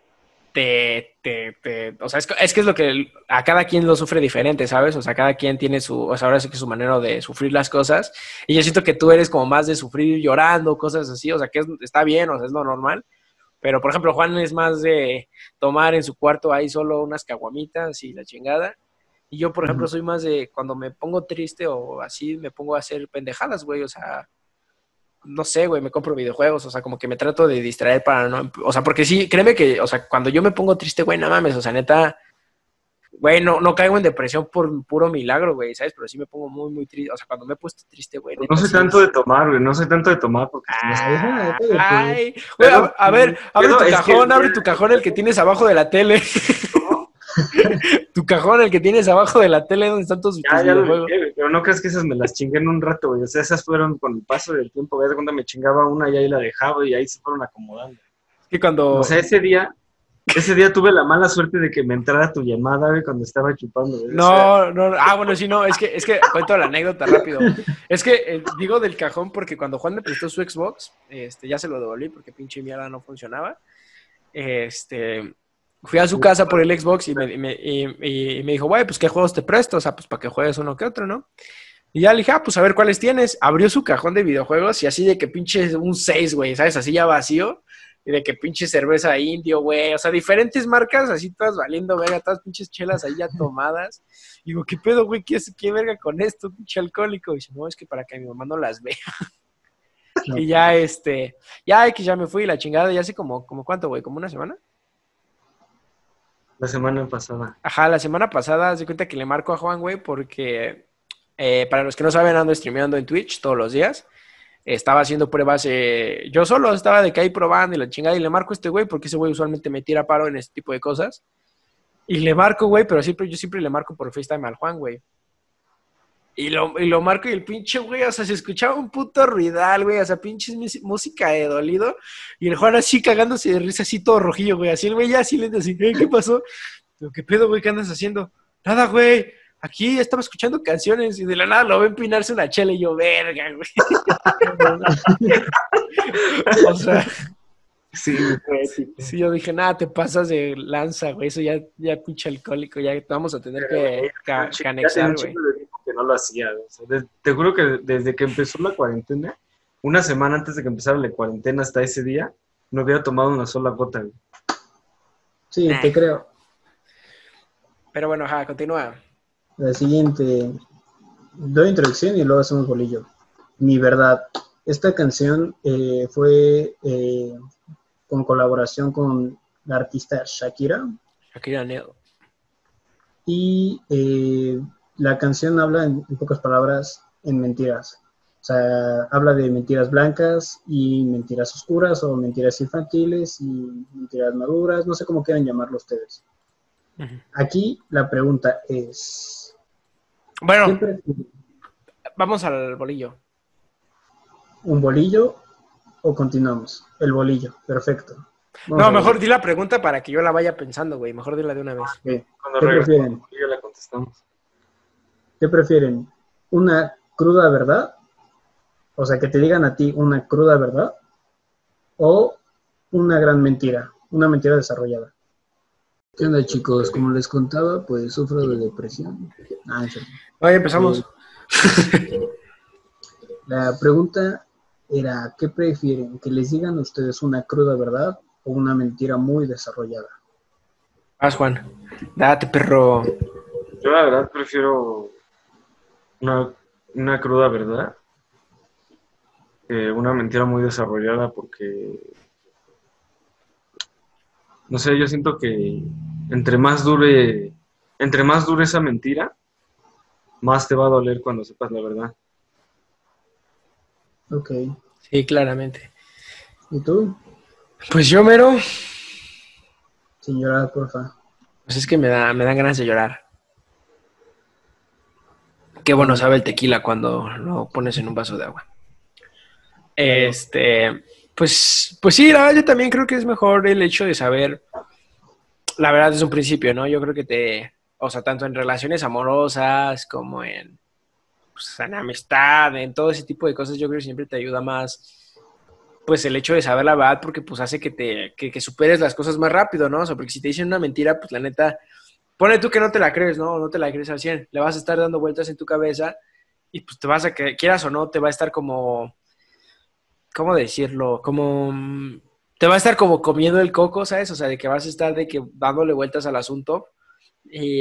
o sea, es que es lo que a cada quien lo sufre diferente, ¿sabes? O sea, cada quien tiene o sea, ahora sí que su manera de sufrir las cosas. Y yo siento que tú eres como más de sufrir llorando, cosas así, o sea, que está bien, o sea, es lo normal. Pero, por ejemplo, Juan es más de tomar en su cuarto ahí solo unas caguamitas y la chingada. Y yo, por ejemplo, soy más de cuando me pongo triste o así, me pongo a hacer pendejadas, güey. O sea, no sé, güey, me compro videojuegos. O sea, como que me trato de distraer para no. O sea, porque sí, créeme que, o sea, cuando yo me pongo triste, güey, no mames, o sea, neta, güey, no caigo en depresión por puro milagro, güey, ¿sabes? Pero sí me pongo muy, muy triste. O sea, cuando me he puesto triste, güey, No neta, soy sí tanto de es. tomar, güey, no soy tanto de tomar porque si no Ajá, cállate. Ay, güey, pero, a ver, pero es que, abre tu cajón, el que tienes abajo de la tele. Tu cajón, el que tienes abajo de la tele donde están todos tus ya lo videojuegos. dejé, güey, pero no crees que esas me las chingué en un rato, güey. O sea, esas fueron con el paso del tiempo, güey. De cuando me chingaba una y ahí la dejaba y ahí se fueron acomodando. Que O cuando. sea, ese día tuve la mala suerte de que me entrara tu llamada, güey, cuando estaba chupando, güey. O sea, No. Bueno, sí, no, es que cuento la anécdota rápido. Es que digo del cajón porque cuando Juan me prestó su Xbox, ya se lo devolví porque pinche mierda no funcionaba. Fui a su casa por el Xbox y me dijo, güey, pues qué juegos te presto, o sea, pues para que juegues uno que otro, ¿no? Y ya le dije, pues a ver cuáles tienes. Abrió su cajón de videojuegos y así de que pinche un 6, güey, ¿sabes? Así ya vacío. Y de que pinche cerveza indio, güey. O sea, diferentes marcas, así todas valiendo verga, todas pinches chelas ahí ya tomadas. Y digo, ¿qué pedo, güey? ¿Qué verga con esto, pinche alcohólico? Y dice, no, es que para que mi mamá no las vea. No, Y ya que ya me fui la chingada, ya hace como ¿cuánto, güey? ¿Como una semana? la semana pasada. Ajá, la semana pasada, se cuenta que le marco a Juan, güey, porque para los que no saben, ando streameando en Twitch todos los días. Estaba haciendo pruebas, yo solo estaba de que ahí probando y la chingada, y le marco a este güey, porque ese güey usualmente me tira paro en este tipo de cosas. Y le marco, güey, pero yo siempre le marco por FaceTime al Juan, güey. y lo marco y el pinche güey, o sea, se escuchaba un puto ruidal, güey, o sea, pinche música de dolido, y el Juan así cagándose de risa, así todo rojillo, güey, así el güey ya así lento, así, ¿qué pasó? Digo, ¿qué pedo, güey? ¿Qué andas haciendo? Nada, güey, aquí estaba escuchando canciones, y de la nada lo ve empinarse una chela, y yo, verga, güey. O sea, Sí, güey, sí. sí, yo dije, nada, te pasas de lanza, güey, eso ya pinche alcohólico, ya te vamos a tener que Ya tenía anexar, un güey. chingo de tiempo que no lo hacía. O sea, te juro que desde que empezó la cuarentena, una semana antes de que empezara la cuarentena hasta ese día, no había tomado una sola gota, güey. Sí, te creo. Pero bueno, ajá, continúa. La siguiente, doy introducción y luego hacemos bolillo. Mi verdad. Esta canción fue con colaboración con la artista Shakira Shakira Neal. y la canción habla en pocas palabras en mentiras. O sea, habla de mentiras blancas y mentiras oscuras o mentiras infantiles y mentiras maduras, no sé cómo quieran llamarlo ustedes. Uh-huh. Aquí la pregunta es, ¿qué Bueno, prefieren? vamos al bolillo. ¿Un bolillo o continuamos? El bolillo, perfecto. Vamos No, al mejor bolillo. di la pregunta para que yo la vaya pensando, güey. Mejor dila de una vez. Cuando ¿Qué regresamos, prefieren? ya la contestamos. ¿Qué prefieren? ¿Una cruda verdad? O sea, que te digan a ti una cruda verdad o una gran mentira, una mentira desarrollada. ¿Qué onda, chicos? Como les contaba, pues sufro de depresión. En serio. Oye, empezamos. La pregunta era, ¿qué prefieren? ¿Que les digan a ustedes una cruda verdad o una mentira muy desarrollada? Vas, Juan. Date, perro. Yo la verdad prefiero una cruda verdad que una mentira muy desarrollada porque, no sé, yo siento que entre más dure esa mentira, más te va a doler cuando sepas la verdad. Ok. Sí, claramente. ¿Y tú? Pues yo, mero, Señora, porfa. pues es que me dan ganas de llorar. Qué bueno sabe el tequila cuando lo pones en un vaso de agua. Pues sí, la verdad, yo también creo que es mejor el hecho de saber la verdad desde un principio, ¿no? Yo creo que o sea, tanto en relaciones amorosas como pues, en amistad, en todo ese tipo de cosas, yo creo que siempre te ayuda más, pues el hecho de saber la verdad, porque pues hace que superes las cosas más rápido, ¿no? O sea, porque si te dicen una mentira, pues la neta, pone tú que no te la crees, ¿no? No te la crees al 100, le vas a estar dando vueltas en tu cabeza y pues te vas a que quieras o no, te va a estar como, ¿cómo decirlo? Como, te va a estar como comiendo el coco, ¿sabes? O sea, de que vas a estar de que dándole vueltas al asunto y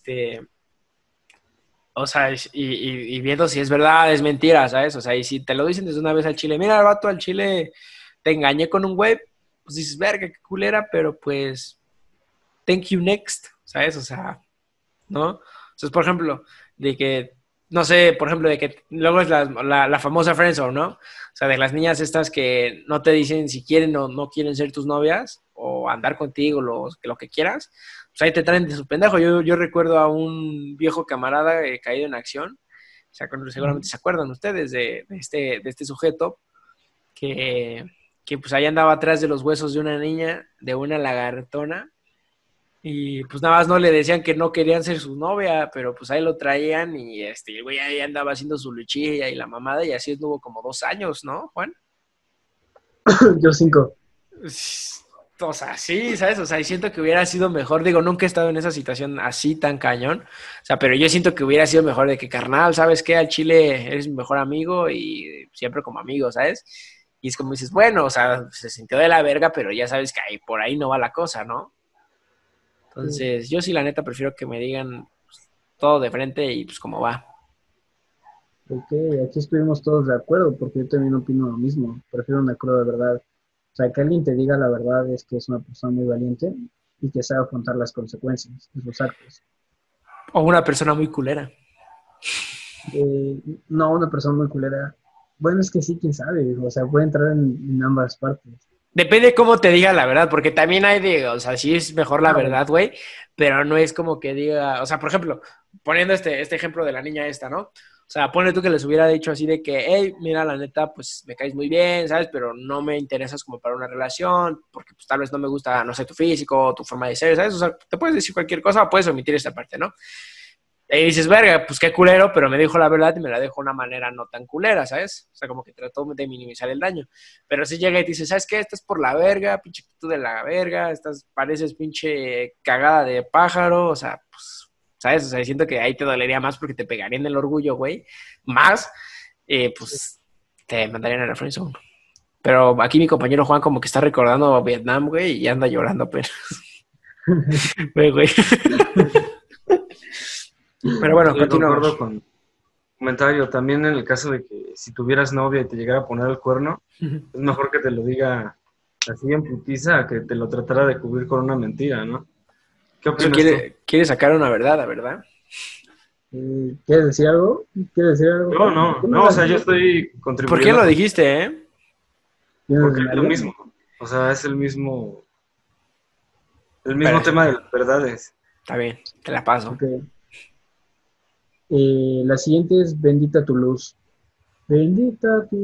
o sea, y viendo si es verdad, es mentira, ¿sabes? O sea, y si te lo dicen desde una vez al chile, mira, el vato al chile te engañé con un web, pues dices, verga, qué culera, pero pues, thank you next, ¿sabes? O sea, ¿no? Entonces, por ejemplo, de que, no sé, por ejemplo, de que luego es la famosa friendzone, ¿no? O sea, de las niñas estas que no te dicen si quieren o no quieren ser tus novias o andar contigo, lo que quieras, pues ahí te traen de su pendejo. Yo recuerdo a un viejo camarada caído en acción, o sea, seguramente se acuerdan ustedes de este sujeto que pues ahí andaba atrás de los huesos de una niña, de una lagartona, y pues nada más no le decían que no querían ser su novia, pero pues ahí lo traían y el güey ahí andaba haciendo su luchilla y la mamada y así estuvo como 2 años, ¿no, Juan? Yo 5. O sea, sí, ¿sabes? O sea, y siento que hubiera sido mejor, digo, nunca he estado en esa situación así tan cañón, o sea, pero yo siento que hubiera sido mejor de que, carnal, ¿sabes qué? Al chile eres mi mejor amigo y siempre como amigo, ¿sabes? Y es como dices, bueno, o sea, se sintió de la verga, pero ya sabes que ahí, por ahí no va la cosa, ¿no? Entonces, yo sí, la neta, prefiero que me digan pues, todo de frente y pues como va. Ok, aquí estuvimos todos de acuerdo porque yo también opino lo mismo. Prefiero una cruda verdad. O sea, que alguien te diga la verdad es que es una persona muy valiente y que sabe afrontar las consecuencias de sus actos. O una persona muy culera. No, una persona muy culera. Bueno, es que sí, quién sabe. O sea, puede entrar en ambas partes. Depende cómo te diga la verdad, porque también hay o sea, sí es mejor la verdad, güey, pero no es como que diga, o sea, por ejemplo, poniendo este ejemplo de la niña esta, ¿no? O sea, ponle tú que les hubiera dicho así de que, hey, mira, la neta, pues me caes muy bien, ¿sabes? Pero no me interesas como para una relación, porque pues tal vez no me gusta, no sé, tu físico, tu forma de ser, ¿sabes? O sea, te puedes decir cualquier cosa o puedes omitir esta parte, ¿no? Y dices, verga, pues qué culero, pero me dijo la verdad y me la dijo de una manera no tan culera, ¿sabes? O sea, como que trató de minimizar el daño. Pero si llega y te dice, ¿sabes qué? Estás por la verga, pinche actitud de la verga, pareces pinche cagada de pájaro, o sea, pues, ¿sabes? O sea, siento que ahí te dolería más porque te pegarían el orgullo, güey. Más, pues, te mandarían a la friendzone. Pero aquí mi compañero Juan como que está recordando Vietnam, güey, y anda llorando apenas. Güey. Pero bueno, Yo concuerdo continuamos. con comentario. También en el caso de que si tuvieras novia y te llegara a poner el cuerno, es mejor que te lo diga así en putiza a que te lo tratara de cubrir con una mentira, ¿no? ¿Qué Eso opinas tú? quiere sacar una verdad, la verdad. ¿Quieres decir algo? ¿Quieres decir algo? No, o sea, yo estoy ¿Por qué contribuyendo lo dijiste, porque es lo mismo. O sea, es el mismo Pero, tema de las verdades. está bien, te la paso. Okay. La siguiente es Bendita tu luz. Bendita tu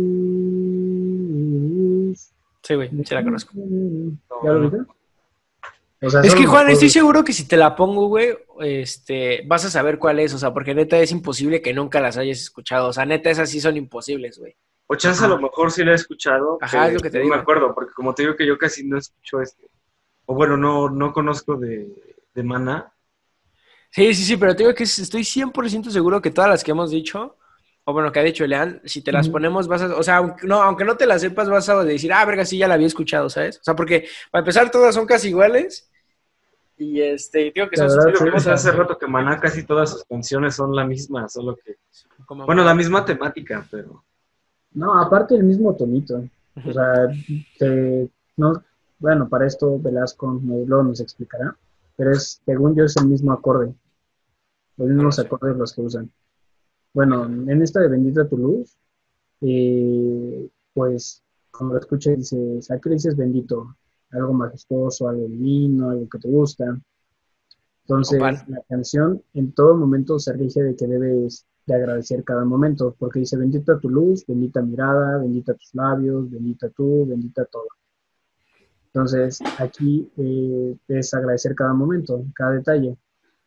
luz. Sí, güey, sí la conozco. ¿Ya lo viste? O sea, Es que, solo me Juan, estoy acuerdo. seguro que si te la pongo, güey, vas a saber cuál es, o sea, porque neta es imposible que nunca las hayas escuchado. O sea, neta, esas sí son imposibles, güey. O chance a lo mejor sí la he escuchado, Ajá, es pero lo que te no me digo. acuerdo, porque como te digo que yo casi no escucho o bueno, no conozco de Maná. Sí, pero te digo que estoy 100% seguro que todas las que hemos dicho, o bueno, que ha dicho Lean, si te las ponemos, o sea, aunque no te las sepas, vas a decir, verga, sí, ya la había escuchado, ¿sabes? O sea, porque para empezar, todas son casi iguales. Y digo que La son verdad, Lo sí. vimos hace rato que Maná casi todas sus canciones son la misma, solo que, como bueno, la misma temática, pero No, aparte el mismo tonito. O sea, no, bueno, para esto Velasco luego nos explicará, pero según yo, es el mismo acorde, los no lo mismos sé. acordes los que usan. Bueno, en esta de Bendita tu luz, pues, cuando lo escuchas, dices, ¿a qué le dices bendito? Algo majestuoso, algo divino, algo que te gusta. Entonces, Opal. la canción en todo momento se rige de que debes de agradecer cada momento, porque dice, bendita tu luz, bendita mirada, bendita tus labios, bendita tú, bendita todo. Entonces, aquí es agradecer cada momento, cada detalle.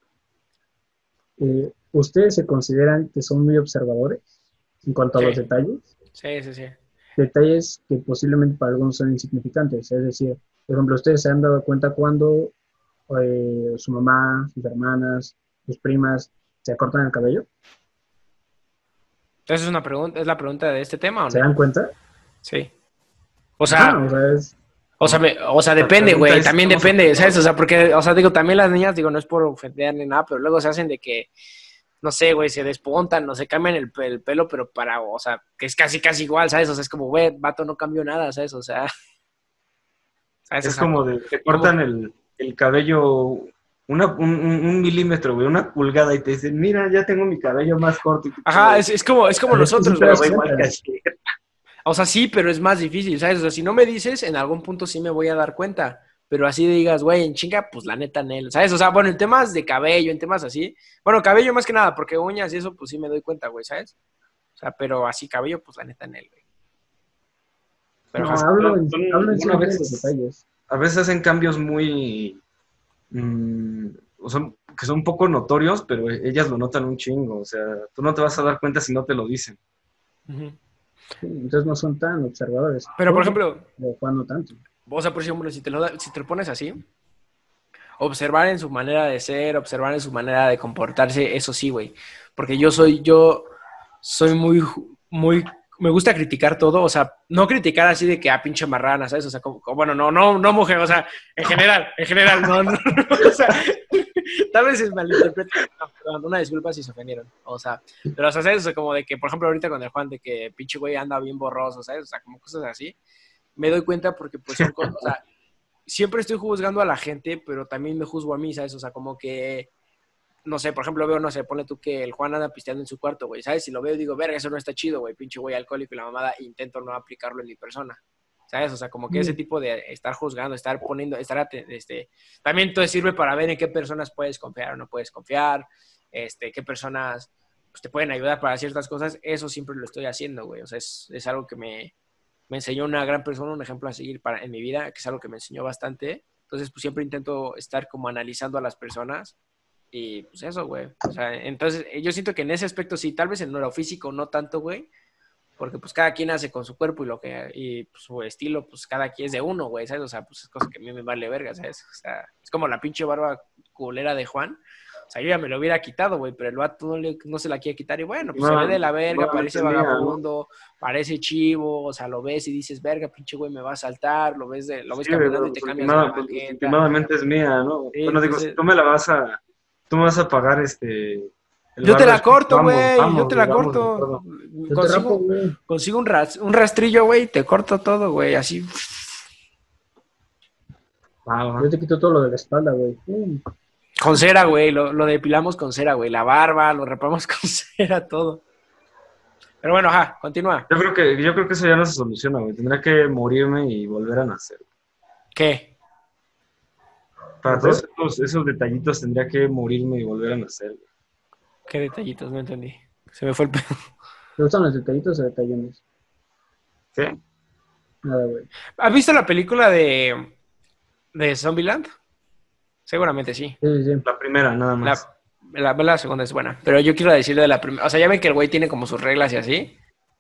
¿Ustedes se consideran que son muy observadores en cuanto a los Sí, detalles? sí. Detalles que posiblemente para algunos son insignificantes. Es decir, por ejemplo, ustedes se han dado cuenta cuando su mamá, sus hermanas, sus primas se cortan el cabello. Entonces es la pregunta de este tema, ¿o ¿Se no? dan cuenta? Sí. O Ajá, sea, o sea, es... la depende, pregunta güey, es, también ¿somos depende, ¿sabes? O observadores? sea, porque, o sea, digo, también las niñas, digo, no es por ofender ni nada, pero luego se hacen de que, no sé, güey, se despuntan, no se cambian el pelo, pero o sea, que es casi igual, ¿sabes? O sea, es como, güey, vato, no cambió nada, ¿sabes? O sea, ¿sabes? O Es sea, como de, te como, cortan el cabello un milímetro, güey, una pulgada, y te dicen, mira, ya tengo mi cabello más corto. Y tú como ajá, de, es como Es que sí nosotros, te güey. pero das va igual que cuenta. ayer. O sea, sí, pero es más difícil, ¿sabes? O sea, si no me dices, en algún punto sí me voy a dar cuenta. Pero así digas, güey, en chinga, pues la neta, Nel, ¿sabes? O sea, bueno, en temas de cabello, en temas así. Bueno, cabello más que nada, porque uñas y eso, pues sí me doy cuenta, güey, ¿sabes? O sea, pero así cabello, pues la neta, Nel, güey. Pero, No, ajá, hablo en sí Bueno, de todos los detalles. a veces hacen cambios muy, que son un poco notorios, pero ellas lo notan un chingo. O sea, tú no te vas a dar cuenta si no te lo dicen. ujú. Sí, entonces no son tan observadores. Pero, por Punto, ejemplo, pero Juan no tanto. o sea, por ejemplo, si te lo pones así, observar en su manera de ser, observar en su manera de comportarse, eso sí, güey. Porque yo soy muy, me gusta criticar todo, o sea, no criticar así de que pinche marrana, ¿sabes? O sea, bueno, no mujer, o sea, en general, no, o sea, tal vez es malinterpreta, no, perdón, una disculpa si se ofendieron, o sea, pero, o sea, ¿sabes? O sea, como de que, por ejemplo, ahorita con el Juan, de que pinche güey anda bien borroso, ¿sabes? O sea, como cosas así, me doy cuenta porque, pues, son cosas, o sea, siempre estoy juzgando a la gente, pero también me juzgo a mí, ¿sabes? O sea, como que, no sé, por ejemplo, veo, no sé, ponle tú que el Juan anda pisteando en su cuarto, güey, ¿sabes? Si lo veo, digo, verga, eso no está chido, güey, pinche güey alcohólico y la mamada, e intento no aplicarlo en mi persona, ¿sabes? O sea, como que ese tipo de estar juzgando, estar poniendo, también todo sirve para ver en qué personas puedes confiar o no puedes confiar, qué personas pues, te pueden ayudar para ciertas cosas, eso siempre lo estoy haciendo, güey. O sea, es algo que me enseñó una gran persona, un ejemplo a seguir en mi vida, que es algo que me enseñó bastante. Entonces, pues siempre intento estar como analizando a las personas y pues eso, güey. O sea, entonces yo siento que en ese aspecto sí, tal vez en lo físico no tanto, güey, porque pues cada quien hace con su cuerpo y pues, su estilo, pues cada quien es de uno, güey, ¿sabes? O sea, pues es cosa que a mí me vale verga, ¿sabes? O sea, es como la pinche barba culera de Juan. O sea, yo ya me lo hubiera quitado, güey, pero el vato no se la quiere quitar y bueno, pues se ve de la verga, parece vagabundo, parece chivo, o sea, lo ves y dices, verga, pinche güey, me va a saltar, lo ves caminando y te cambias de la banqueta. Últimamente es mía, ¿no? Sí, bueno, entonces, digo, tú me vas a pagar yo te la corto, güey, yo te la vamos, corto. Yo te rapo, güey. Consigo un rastrillo, güey, te corto todo, güey, así. Yo te quito todo lo de la espalda, güey. Con cera, güey, lo depilamos con cera, güey, la barba, lo rapamos con cera, todo. Pero bueno, ajá, continúa. Yo creo que eso ya no se soluciona, güey. Tendría que morirme y volver a nacer. ¿Qué? Para todos esos detallitos tendría que morirme y volver a nacer, güey. ¿Qué detallitos? No entendí. Se me fue el pedo. ¿Te gustan los detallitos o detallones? ¿Qué? Nada, güey. ¿Has visto la película de Zombieland? Seguramente sí. Sí, sí, sí. La primera, nada más. La segunda es buena. Pero yo quiero decir de la primera. O sea, ya ven que el güey tiene como sus reglas y así.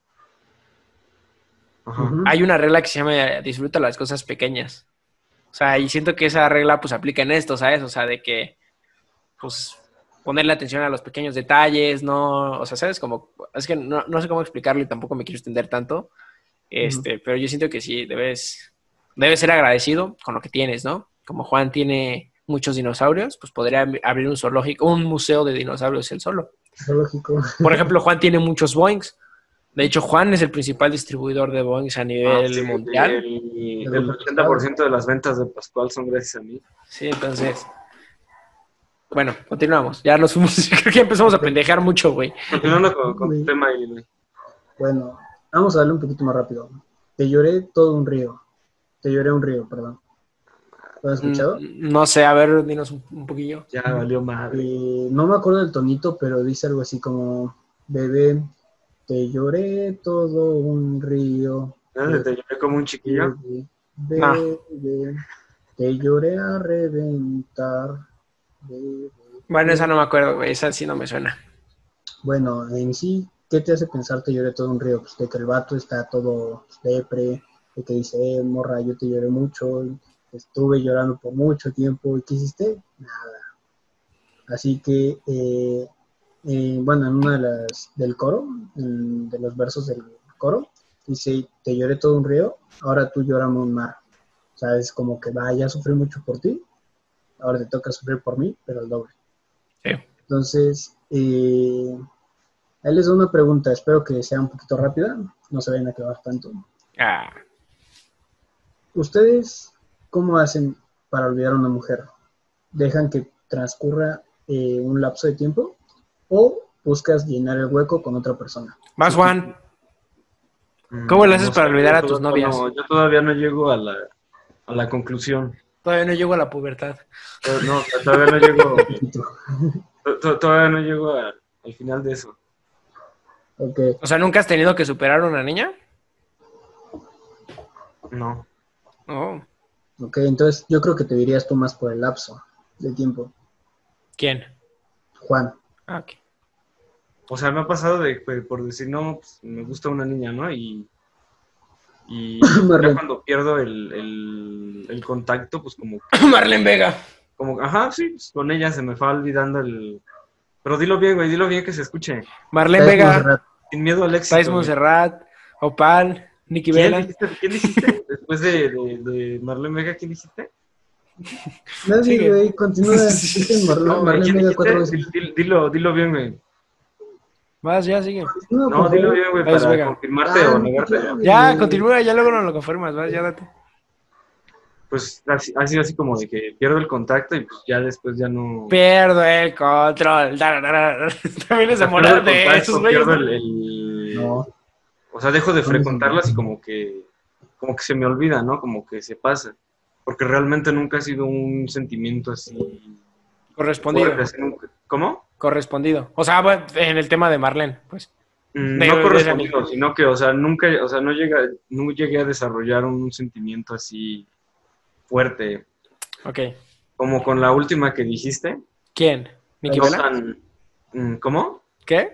Ajá. Ujú. Hay una regla que se llama disfruta las cosas pequeñas. O sea, y siento que esa regla pues aplica en esto, ¿sabes? O sea, de que pues ponerle atención a los pequeños detalles, no, o sea, ¿sabes? Como, es que no sé cómo explicarlo y tampoco me quiero extender tanto, pero yo siento que sí, debes ser agradecido con lo que tienes, ¿no? Como Juan tiene muchos dinosaurios, pues podría abrir un zoológico, un museo de dinosaurios él solo. Zoológico. Por ejemplo, Juan tiene muchos Boeings. De hecho, Juan es el principal distribuidor de Boeings a nivel mundial. El 80% de las ventas de Pascual son gracias a mí. Sí, entonces... Bueno, continuamos. Ya nos fuimos. Creo que ya empezamos a pendejar mucho, güey. Continuando con tu tema, Illinois. Bueno, vamos a darle un poquito más rápido. Te lloré todo un río. Te lloré un río, perdón. ¿Lo has escuchado? No sé, a ver, dinos un poquillo. Ya valió madre. No me acuerdo del tonito, pero dice algo así como, bebé, te lloré todo un río. Te lloré como un chiquillo. Bebé, te lloré a reventar. Bebé. Bueno, esa no me acuerdo, güey. Esa sí no me suena. Bueno, en sí, ¿qué te hace pensar te lloré todo un río? Pues de que el vato está todo depre, de que dice, morra, yo te lloré mucho, estuve llorando por mucho tiempo, ¿y qué hiciste? Nada. Así que, bueno, en una del coro, de los versos del coro, dice, te lloré todo un río, ahora tú llórame un mar. O sea, es como que, ya sufrí mucho por ti, ahora te toca sufrir por mí, pero al doble. Sí. Entonces, ahí les doy una pregunta, espero que sea un poquito rápida, no se vayan a quedar tanto. ¿Ustedes cómo hacen para olvidar a una mujer? ¿Dejan que transcurra un lapso de tiempo o buscas llenar el hueco con otra persona? Más, Juan. ¿Cómo le haces para olvidar a tus novias? No, yo todavía no llego a la conclusión. Todavía no llego a la pubertad. No, todavía no llego. Todavía no llego al final de eso. Okay. O sea, ¿nunca has tenido que superar a una niña? No. Oh. Ok, entonces yo creo que te dirías tú más por el lapso de tiempo. ¿Quién? Juan. Ok. O sea, me ha pasado por decir, no, pues, me gusta una niña, ¿no? Y ya cuando pierdo el contacto, pues como... Marlene Vega. Como, ajá, sí, pues, con ella se me fue olvidando el... Pero dilo bien, güey, dilo bien que se escuche. Marlene Vega. Monserrat. Sin miedo al éxito. Thais Monserrat, Opal, Nicky Vela. ¿Quién dijiste? Después de Marlene Vega, ¿quién dijiste? Nadie, güey, continúa. Marlene Vega 4 veces. Dilo bien, güey. Vas, ya, sigue. No, dilo bien, güey, para Vega. confirmarte o negarte. Ya, continúa, ya luego no lo confirmas, vas, ya date. Pues ha sido así como de que pierdo el contacto y pues ya después ya no... Pierdo el control. También es de morar de esos güeyes. No. O sea, dejo de frecuentarlas y como que se me olvida, ¿no? Como que se pasa. Porque realmente nunca ha sido un sentimiento así... Correspondido. ¿Cómo? correspondido. O sea, bueno, en el tema de Marlene, pues. No correspondido, sino que, o sea, nunca, o sea, no llegué a desarrollar un sentimiento así fuerte, Ok. como con la última que dijiste. ¿Quién? ¿Nicki No Vela? ¿Cómo? ¿Qué?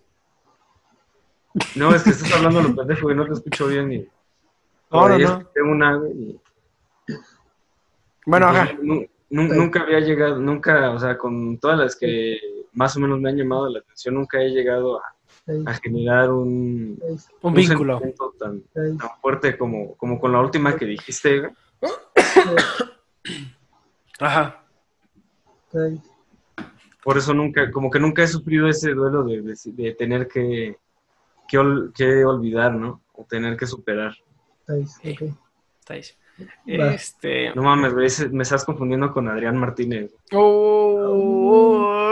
No, es que estás hablando a lo pendejo y no te escucho bien. Y No, por no, ahí no. escuché una, güey, y Bueno, pues ajá. nunca había llegado, nunca, o sea, con todas las que más o menos me han llamado la atención, nunca he llegado a generar un Un vínculo. sentimiento tan fuerte como con la última que dijiste, güey. Ajá. Por eso nunca, como que nunca he sufrido ese duelo de tener que olvidar, ¿no? O tener que superar. Ok. Estáis. Va. No mames, güey, me estás confundiendo con Adrián Martínez. Oh.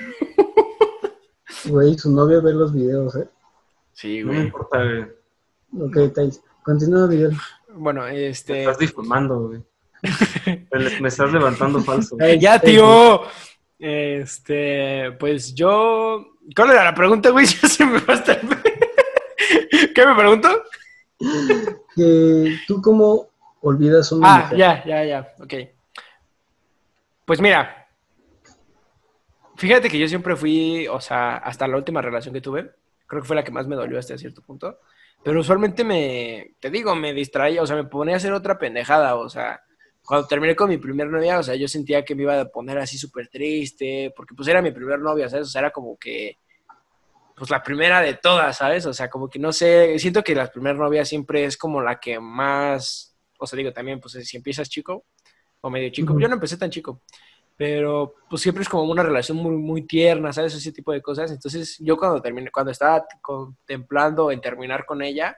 Güey, su novia ve los videos, ¿eh? Sí, No me güey. importa, güey. Ok, Thais. Continúa, Miguel. Bueno, Me estás difamando, güey. Me estás levantando falso. Ya, tío. Pues yo. ¿Cuál era la pregunta, güey? Ya se me va a estar. ¿Qué me preguntó? Que tú cómo olvidas una mujer. Ya. Ok. Pues mira. Fíjate que yo siempre fui, o sea, hasta la última relación que tuve, creo que fue la que más me dolió hasta cierto punto. Pero usualmente te digo, me distraía, o sea, me ponía a hacer otra pendejada, o sea, cuando terminé con mi primer novia, o sea, yo sentía que me iba a poner así súper triste, porque pues era mi primer novia, ¿sabes? O sea, era como que, pues la primera de todas, ¿sabes? O sea, como que no sé, siento que la primera novia siempre es como la que más, o sea, digo también, pues si empiezas chico o medio chico, yo no empecé tan chico, pero pues siempre es como una relación muy, muy tierna, ¿sabes? Ese tipo de cosas. Entonces yo cuando estaba contemplando en terminar con ella,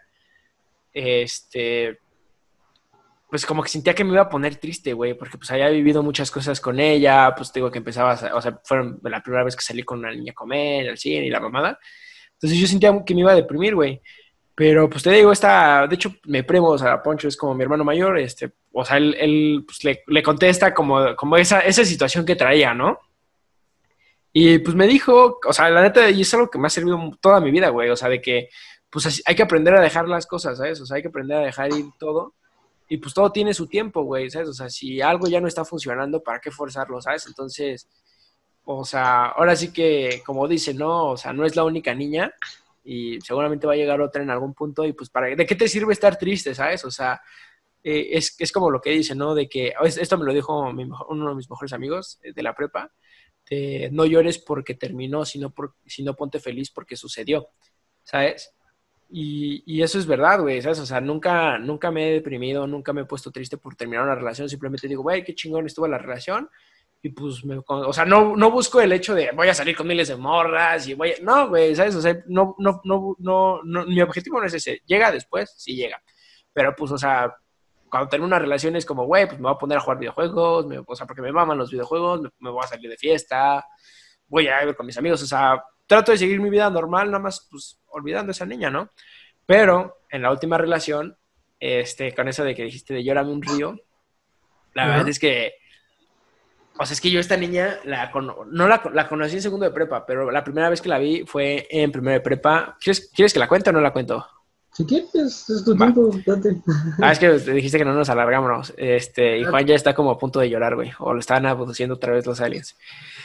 pues como que sentía que me iba a poner triste, güey, porque pues había vivido muchas cosas con ella, pues digo que empezaba, o sea, fueron la primera vez que salí con una niña a comer, al cine y la mamada. Entonces yo sentía que me iba a deprimir, güey. Pero pues te digo, de hecho, mi primo, o sea, Poncho es como mi hermano mayor, o sea, él pues, le contesta como esa situación que traía, ¿no? Y pues me dijo, o sea, la neta, y es algo que me ha servido toda mi vida, güey, o sea, de que pues hay que aprender a dejar las cosas, ¿sabes? O sea, hay que aprender a dejar ir todo, y pues todo tiene su tiempo, güey, ¿sabes? O sea, si algo ya no está funcionando, ¿para qué forzarlo, ¿sabes? Entonces, o sea, ahora sí que, como dice, ¿no? O sea, no es la única niña, y seguramente va a llegar otra en algún punto y pues ¿de qué te sirve estar triste, sabes? O sea, es como lo que dice, ¿no? De que, esto me lo dijo uno de mis mejores amigos de la prepa, de no llores porque terminó, sino ponte feliz porque sucedió, ¿sabes? Y eso es verdad, güey, ¿sabes? O sea, nunca me he deprimido, nunca me he puesto triste por terminar una relación, simplemente digo, güey, qué chingón estuvo la relación, y pues, o sea, no busco el hecho de voy a salir con miles de morras y no, güey, ¿sabes? O sea, no, mi objetivo no es ese. Llega después, sí llega. Pero pues, o sea, cuando tengo una relación es como, güey, pues me voy a poner a jugar videojuegos, o sea, porque me maman los videojuegos, me voy a salir de fiesta, voy a ir con mis amigos, o sea, trato de seguir mi vida normal, nada más, pues, olvidando a esa niña, ¿no? Pero en la última relación, con eso de que dijiste de llórame un río, la verdad es que o sea, es que yo esta niña no la conocí en segundo de prepa, pero la primera vez que la vi fue en primero de prepa. ¿Quieres que la cuente o no la cuento? Si quieres, es tu Va. tiempo, date. Es que te dijiste que no nos alargamos. Y Juan ya está como a punto de llorar, güey. O lo estaban abduciendo otra vez los aliens.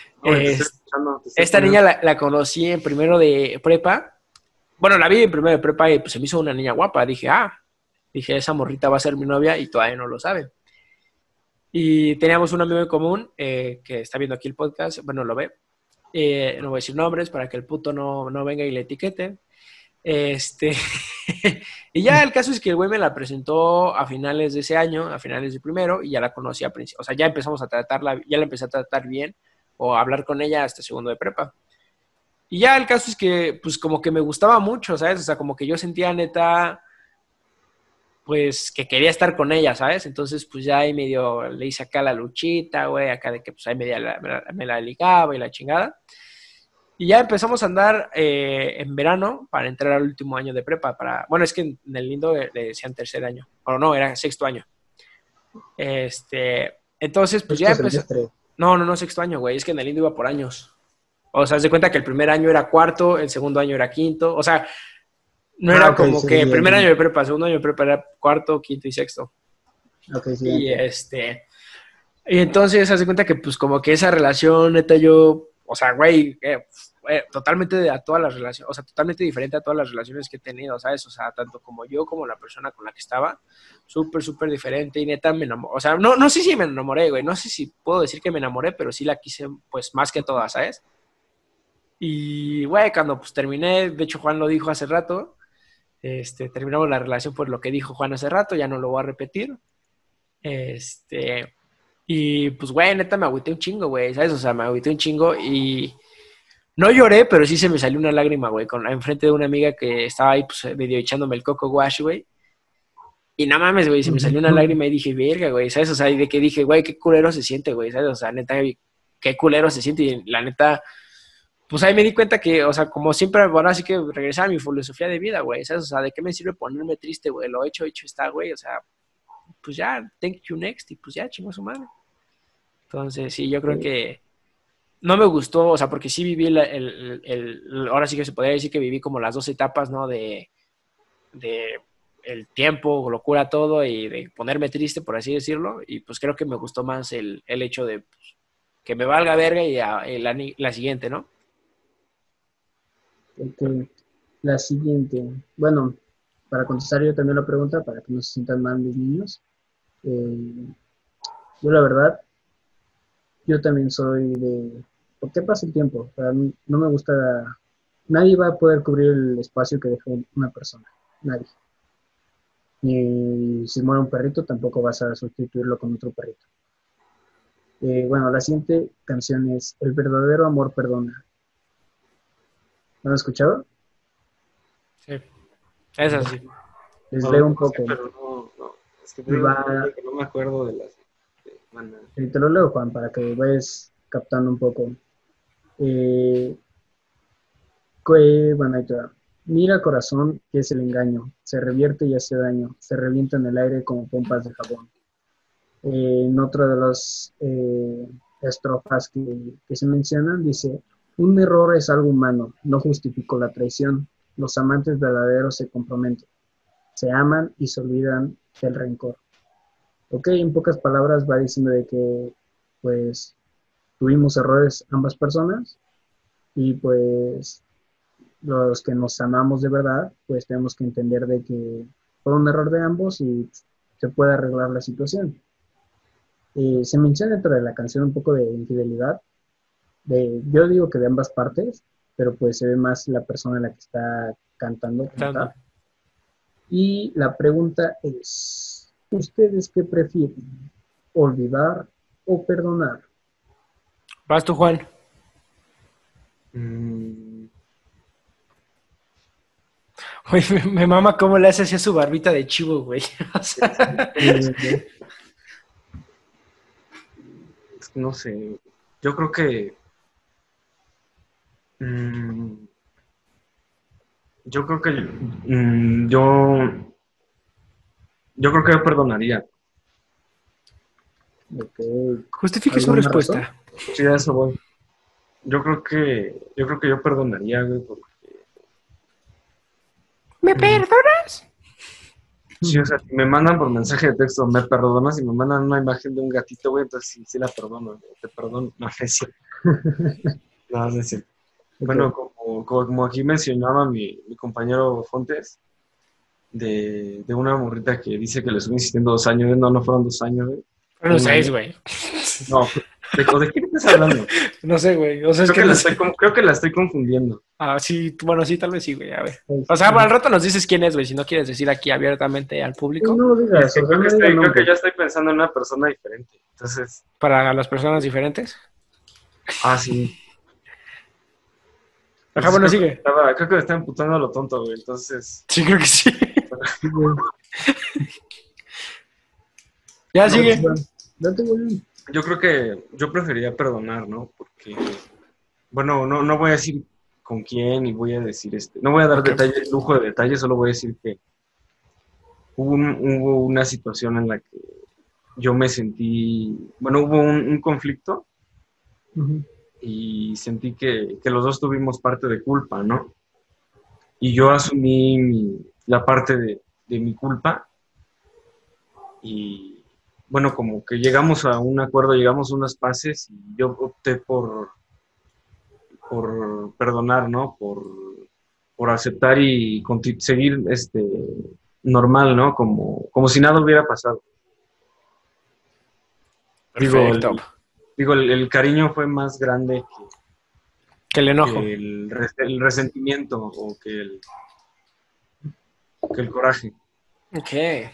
Esta niña la conocí en primero de prepa. Bueno, la vi en primero de prepa y pues se me hizo una niña guapa. Dije, esa morrita va a ser mi novia y todavía no lo sabe. Y teníamos un amigo en común que está viendo aquí el podcast, bueno, lo ve. No voy a decir nombres para que el puto no venga y le etiquete. Y ya el caso es que el güey me la presentó a finales de ese año, a finales de primero, y ya la conocí a principio. O sea, ya empezamos a tratarla, ya la empecé a tratar bien, o a hablar con ella hasta segundo de prepa. Y ya el caso es que, pues como que me gustaba mucho, ¿sabes? O sea, como que yo sentía neta pues que quería estar con ella, ¿sabes? Entonces, pues ya ahí medio le hice acá la luchita, güey, acá de que pues ahí me la ligaba y la chingada. Y ya empezamos a andar en verano para entrar al último año de prepa. Bueno, es que en el lindo le decían tercer año, o no, era sexto año. Entonces, pues ya empezó. No, sexto año, güey, es que en el lindo iba por años. O sea, haz de cuenta que el primer año era cuarto, el segundo año era quinto. O sea, no era Ok, como sí, que sí, primer año entiendo. de prepa, segundo año de prepa era cuarto, quinto y sexto. Ok, sí, Y entiendo. y entonces, haz de cuenta que, pues, como que esa relación, neta, yo, o sea, güey, totalmente a todas las relaciones, o sea, totalmente diferente a todas las relaciones que he tenido, ¿sabes? O sea, tanto como yo, como la persona con la que estaba, súper, súper diferente y neta me enamoré, o sea, no sé si me enamoré, güey, no sé si puedo decir que me enamoré, pero sí la quise, pues, más que todas, ¿sabes? Y, güey, cuando, pues, terminé, de hecho, Juan lo dijo hace rato, terminamos la relación por lo que dijo Juan hace rato, ya no lo voy a repetir, este... Y pues, güey, neta me agüité un chingo, güey, ¿sabes? O sea, me agüité un chingo y no lloré, pero sí se me salió una lágrima, güey, enfrente de una amiga que estaba ahí, pues, medio echándome el coco wash, güey. Y no mames, güey, se me salió una lágrima y dije, verga, güey, ¿sabes? O sea, y de que dije, güey, qué culero se siente, güey, ¿sabes? O sea, neta, qué culero se siente. Y la neta, pues ahí me di cuenta que, o sea, como siempre, bueno, así que regresar a mi filosofía de vida, güey, ¿sabes? O sea, ¿de qué me sirve ponerme triste, güey? Lo hecho está, güey, o sea, pues ya, thank you next, y pues ya, chingo a su madre. Entonces, sí, yo creo que no me gustó, o sea, porque sí viví ahora sí que se podría decir que viví como las dos etapas, ¿no? De el tiempo, locura, todo, y de ponerme triste, por así decirlo, y pues creo que me gustó más el hecho de pues, que me valga verga y la siguiente, ¿no? Ok, la siguiente. Bueno, para contestar yo también la pregunta, para que no se sientan mal mis niños. eh, yo la verdad, yo también soy de... ¿Por qué pasa el tiempo? O sea, no me gusta... Nadie va a poder cubrir el espacio que dejó una persona. Nadie. Y si muere un perrito, tampoco vas a sustituirlo con otro perrito. Bueno, la siguiente canción es El verdadero amor perdona. ¿No lo has escuchado? Sí, es así. Les No leo lo un conocía, poco. pero no. Es que te digo Va, que no me acuerdo de las bandas. y te lo leo, Juan, para que vayas captando un poco. Eh, bueno, ahí te va. Mira, corazón, que es el engaño. Se revierte y hace daño. Se revienta en el aire como pompas de jabón. En otra de las estrofas que se mencionan, dice, un error es algo humano, no justificó la traición. Los amantes verdaderos se comprometen, se aman y se olvidan del rencor. Ok, en pocas palabras va diciendo de que, pues, tuvimos errores ambas personas y pues los que nos amamos de verdad, pues tenemos que entender de que fue un error de ambos y se puede arreglar la situación. Se menciona dentro de la canción un poco de infidelidad, yo digo que de ambas partes, pero pues se ve más la persona en la que está cantando como Cantando. tal. Y la pregunta es, ¿ustedes qué prefieren? ¿Olvidar o perdonar? Vas tú, Juan. Mm, Güey, me mama cómo le hace así a su barbita de chivo, güey. O sea, Eh, es que no sé. Yo creo que. mm, yo creo que. Yo creo que yo perdonaría. ok, justifique su ¿alguna razón? respuesta. Sí, a eso voy. Yo creo que yo perdonaría, güey, porque ¿Me mm, perdonas? sí, o sea, si me mandan por mensaje de texto, me perdonas y me mandan una imagen de un gatito, güey, entonces sí la perdono, güey, te perdono, no, es cierto, no, es decir, Ok, bueno, como aquí mencionaba mi compañero Fontes, de una morrita que dice que le estuve insistiendo 2 años, no fueron 2 años, güey, fue Bueno, un año, 6, güey. no, ¿de qué estás hablando? No sé, güey. O sea, es Creo que que no la sé. creo que la estoy confundiendo. Ah, sí, bueno, sí, tal vez sí, güey. A ver. pues, O sea, ajá. al rato nos dices quién es, güey, si no quieres decir aquí abiertamente al Sí, público. no lo Y es digas, que o sea, no digas creo que nombres. ya estoy pensando en una persona diferente, entonces, Para las personas diferentes. sí. Ajá, Entonces bueno, sigue. creo que me estaba emputando a lo tonto, güey. Entonces, Sí, creo que sí. Sí, güey. Ya Date, sigue. güey. Date, güey. yo creo que yo preferiría perdonar, ¿no? Porque, bueno, no voy a decir con quién y voy a decir no voy a dar Ok. detalles, lujo de detalles, solo voy a decir que hubo una situación en la que yo me sentí, bueno, hubo un conflicto Ujú. y sentí que los dos tuvimos parte de culpa, ¿no? Y yo asumí la parte de mi culpa y bueno, como que llegamos a un acuerdo, llegamos a unas paces y yo opté por perdonar, ¿no? Por aceptar y seguir normal, ¿no? Como si nada hubiera pasado. Perfecto. Digo, el cariño fue más grande Que el enojo. que el resentimiento o que el coraje. Ok.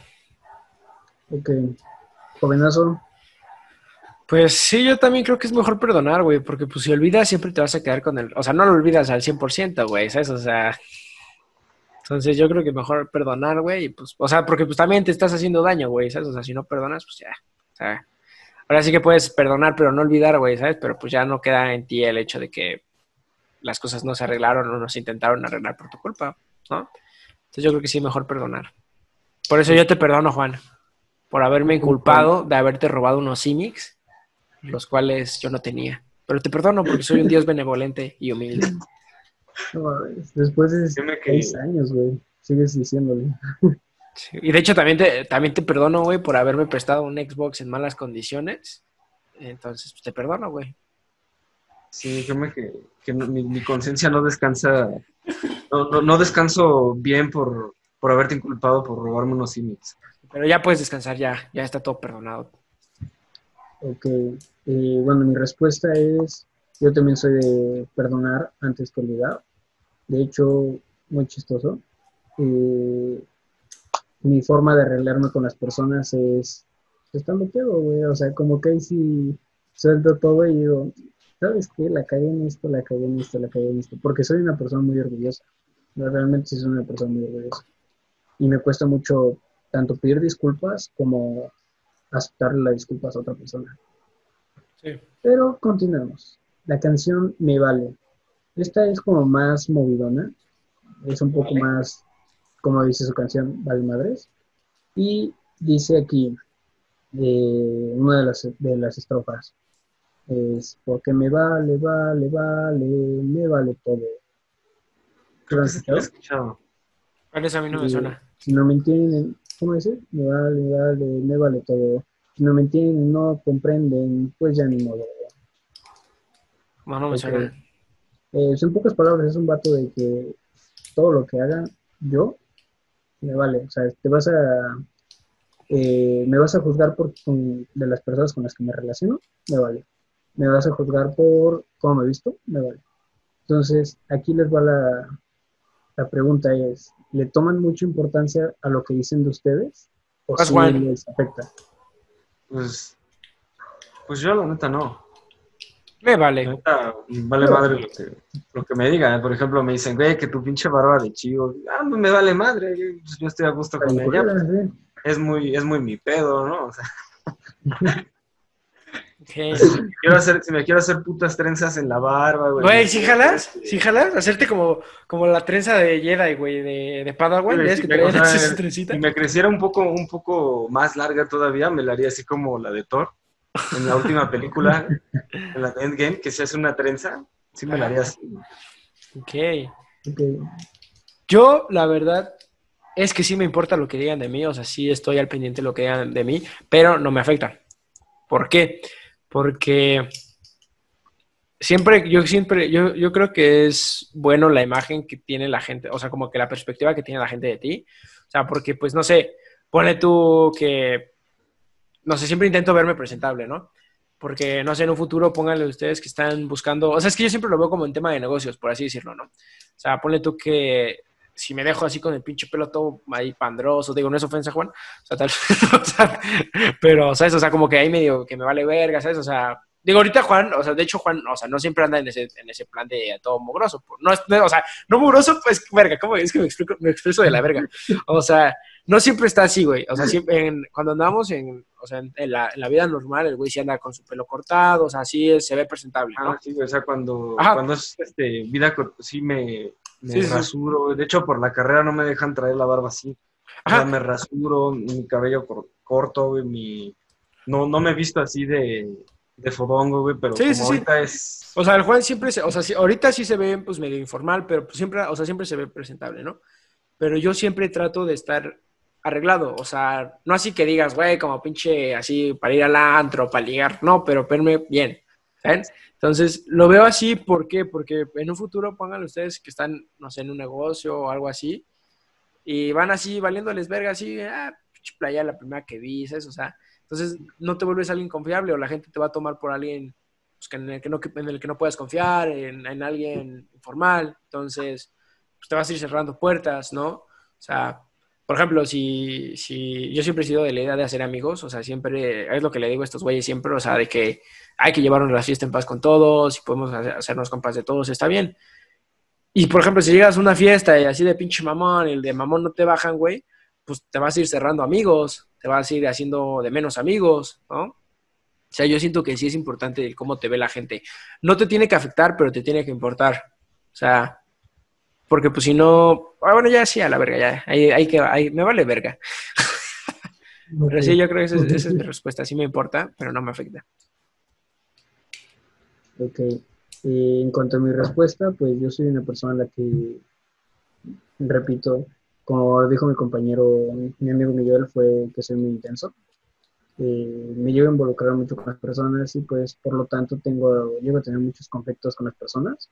Ok. Jovenazo, Pues sí, yo también creo que es mejor perdonar, güey, porque pues si olvidas siempre te vas a quedar con el... O sea, no lo olvidas al 100%, güey, ¿sabes? O sea, entonces yo creo que mejor perdonar, güey, y pues, o sea, porque pues también te estás haciendo daño, güey, ¿sabes? O sea, si no perdonas, pues ya, o sea, ahora sí que puedes perdonar, pero no olvidar, güey, ¿sabes? Pero pues ya no queda en ti el hecho de que las cosas no se arreglaron o no se intentaron arreglar por tu culpa, ¿no? Entonces yo creo que sí, mejor perdonar. Por eso yo te perdono, Juan, por haberme inculpado de haberte robado unos Simics, los cuales yo no tenía. Pero te perdono porque soy un Dios benevolente y humilde. no mames, después de Dime que 6 años, güey, sigues diciéndole. Sí. Y de hecho también te perdono, güey, por haberme prestado un Xbox en malas condiciones. Entonces, pues, te perdono, güey. sí, déjame que mi conciencia no descansa, no descanso bien por haberte inculpado por robarme unos Cinex. Pero ya puedes descansar, ya está todo perdonado. Ok, bueno, mi respuesta es, yo también soy de perdonar antes que olvidar. De hecho, muy chistoso. Eh, Mi forma de arreglarme con las personas es estando pedo, güey. O sea, como que ahí sí suelto todo y digo, ¿sabes qué? La cagué en esto, la cagué en esto, la cagué en esto. Porque soy una persona muy orgullosa. Yo realmente sí soy una persona muy orgullosa. Y me cuesta mucho tanto pedir disculpas como aceptarle las disculpas a otra persona. Sí. Pero continuemos. La canción Me Vale. Esta es como más movidona. Es un poco más, como dice su canción, Vale Madres. Y dice aquí, una de las estrofas, es porque me vale, vale, vale, me vale todo. ¿Lo Creo han que sí lo he escuchado? escuchado. Por eso a mí no me suena. Si no me entienden, ¿cómo dice? Me vale, vale, me vale todo. Si no me entienden, no comprenden, pues ya ni modo. No, no me Ok. suena. En pocas palabras, es un vato de que todo lo que haga yo, me vale. O sea, me vas a juzgar de las personas con las que me relaciono, me vale. Me vas a juzgar por cómo me he visto, me vale. Entonces, aquí les va la pregunta es, ¿le toman mucha importancia a lo que dicen de ustedes o Vas, sí Juan. les afecta? Pues, pues yo la neta no. Me La vale. neta vale madre lo que me digan. Por ejemplo, me dicen, güey, que tu pinche barba de chivo. Ah, no me vale madre. Yo estoy a gusto Está con bien ella. culera, Pues, ¿sí? es muy mi pedo, ¿no? O sea, Okay. si me quiero hacer putas trenzas en la barba, güey, Güey, me ¿sí quiero hacer jalas? ¿Sí jalas? Hacerte como la trenza de Jedi, güey, de sí, Padawan. güey, ¿Ya ves que o traían sea, así su trencita? si me creciera un poco más larga todavía, me la haría así como la de Thor en la última película, en la de Endgame, que se hace una trenza, sí me la Ajá. haría así. Ok. Ok, Yo, la verdad, es que sí me importa lo que digan de mí, o sea, sí estoy al pendiente de lo que digan de mí, pero no me afecta. ¿Por qué? Porque yo creo que es bueno la imagen que tiene la gente, o sea, como que la perspectiva que tiene la gente de ti. O sea, porque, pues, no sé, ponle tú que, no sé, siempre intento verme presentable, ¿no? Porque, no sé, en un futuro pónganle ustedes que están buscando, o sea, es que yo siempre lo veo como en tema de negocios, por así decirlo, ¿no? O sea, ponle tú que si me dejo así con el pinche pelo todo ahí pandroso, digo, no es ofensa, Juan, o sea, tal, o sea, pero, ¿sabes? O sea, como que ahí medio que me vale verga, ¿sabes? O sea, digo, ahorita Juan, o sea, de hecho Juan, o sea, no siempre anda en ese plan de todo mugroso, o sea, no mugroso, pues, verga, ¿cómo es que me expreso de la verga? O sea, no siempre está así, güey. O sea, siempre cuando andamos o sea, en la vida normal, el güey sí anda con su pelo cortado, o sea, sí se ve presentable, Ah, ¿no? sí, o sea, Ajá, cuando es sí sí, me sí, sí. rasuro. De hecho, por la carrera no me dejan traer la barba así. O sea, Ajá, me rasuro, mi cabello corto, güey, no me he visto así de fodongo, güey, pero Sí, como sí, sí. ahorita es... O sea, el Juan siempre o sea, sí, ahorita sí se ve pues medio informal, pero pues, siempre, o sea, siempre se ve presentable, ¿no? Pero yo siempre trato de estar arreglado, o sea, no así que digas, güey, como pinche así para ir al antro, para ligar, no, pero verme bien, ¿saben? Entonces, lo veo así, ¿por qué? Porque en un futuro pónganle ustedes que están, no sé, en un negocio o algo así, y van así valiéndoles verga, así, pinche playa la primera que vi, ¿sabes? O sea, entonces no te vuelves alguien confiable o la gente te va a tomar por alguien pues, en el que no puedes confiar, en alguien informal, entonces pues, te vas a ir cerrando puertas, ¿no? O sea, por ejemplo, si yo siempre he sido de la idea de hacer amigos, o sea, siempre, es lo que le digo a estos güeyes siempre, o sea, de que hay que llevarnos la fiesta en paz con todos, y podemos hacernos compas de todos, está bien. Y por ejemplo, si llegas a una fiesta y así de pinche mamón, y el de mamón no te bajan, güey, pues te vas a ir cerrando amigos, te vas a ir haciendo de menos amigos, ¿no? O sea, yo siento que sí es importante el cómo te ve la gente. No te tiene que afectar, pero te tiene que importar. O sea, porque pues si no, bueno, ya sí, a la verga, ya, me vale verga. Ok. Pero sí, yo creo que esa es mi respuesta. Sí me importa, pero no me afecta. Ok. En cuanto a mi respuesta, pues yo soy una persona a la que, repito, como dijo mi compañero, mi amigo Miguel, fue que soy muy intenso. Me llevo a involucrar mucho con las personas y pues por lo tanto llego a tener muchos conflictos con las personas,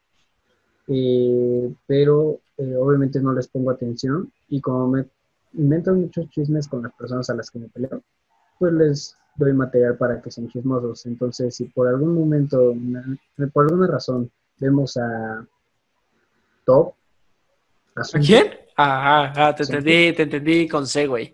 pero obviamente no les pongo atención y como me inventan muchos chismes con las personas a las que me peleo, pues les doy material para que sean chismosos. Entonces, si por algún momento, por alguna razón, vemos a Top, ¿A Asunto, quién? Asunto, Te entendí con C, güey.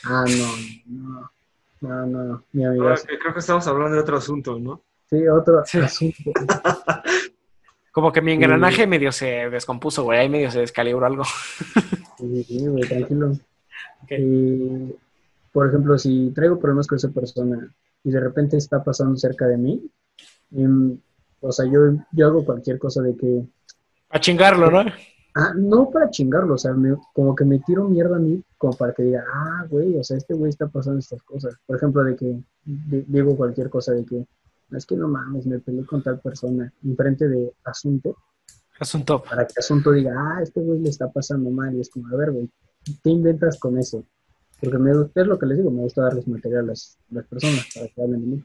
no, mi amiga, que creo que estamos hablando de otro asunto, ¿no? sí, otro Sí. asunto. Como que mi Y, engranaje medio se descompuso, güey. Ahí medio se descalibró algo. sí, güey, tranquilo. Ok. Y, por ejemplo, si traigo problemas con esa persona y de repente está pasando cerca de mí, em, o sea, yo hago cualquier cosa de que, A chingarlo, ¿no? no para chingarlo, o sea, como que me tiro mierda a mí, como para que diga, güey, o sea, este güey está pasando estas cosas. Por ejemplo, de que digo cualquier cosa de que, es que no mames, me peleé con tal persona, enfrente de Asunto, Es un top. para que Asunto diga, este güey le está pasando mal, y es como, a ver, güey, ¿qué inventas con eso? Porque es lo que les digo, me gusta darles material a las personas para que hablen de mí.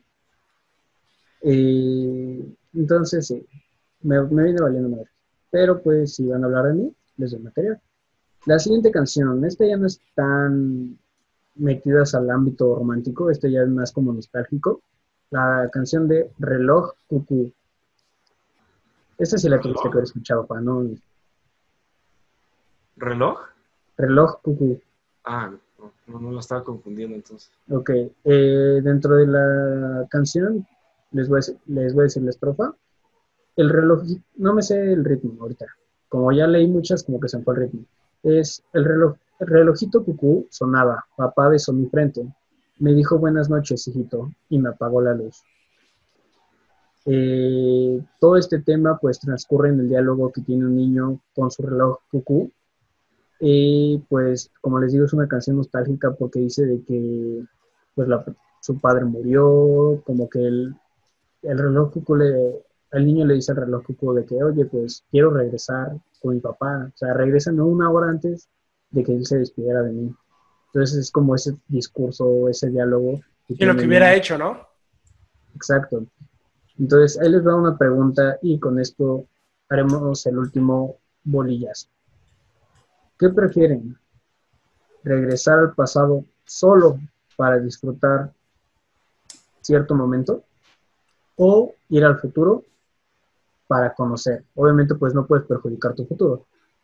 Entonces, sí, me viene valiendo madre. Pero pues, si van a hablar de mí, les doy material. La siguiente canción, esta ya no es tan metidas al ámbito romántico, este ya es más como nostálgico. La canción de Reloj Cucú. Esta sí la tuviste que haber escuchado, pa, ¿no? ¿Reloj? Reloj Cucú. Ah, no lo estaba confundiendo entonces. Ok, dentro de la canción les voy a decir la estrofa. El reloj, no me sé el ritmo ahorita. Como ya leí muchas, como que se me fue el ritmo. Es el relojito cucú sonaba, papá besó mi frente. Me dijo buenas noches, hijito, y me apagó la luz. Todo este tema pues transcurre en el diálogo que tiene un niño con su reloj cucú. Y pues, como les digo, es una canción nostálgica porque dice de que pues su padre murió, como que el reloj cucú al niño le dice al reloj cucú de que, oye, pues quiero regresar con mi papá. O sea, regrésame una hora antes de que él se despidiera de mí. Entonces es como ese discurso, ese diálogo que Y lo tiene que el hubiera niño. hecho, ¿no? Exacto. Entonces, ahí les va una pregunta y con esto haremos el último bolillazo. ¿Qué prefieren? ¿Regresar al pasado solo para disfrutar cierto momento o ir al futuro para conocer? Obviamente, pues no puedes perjudicar tu futuro.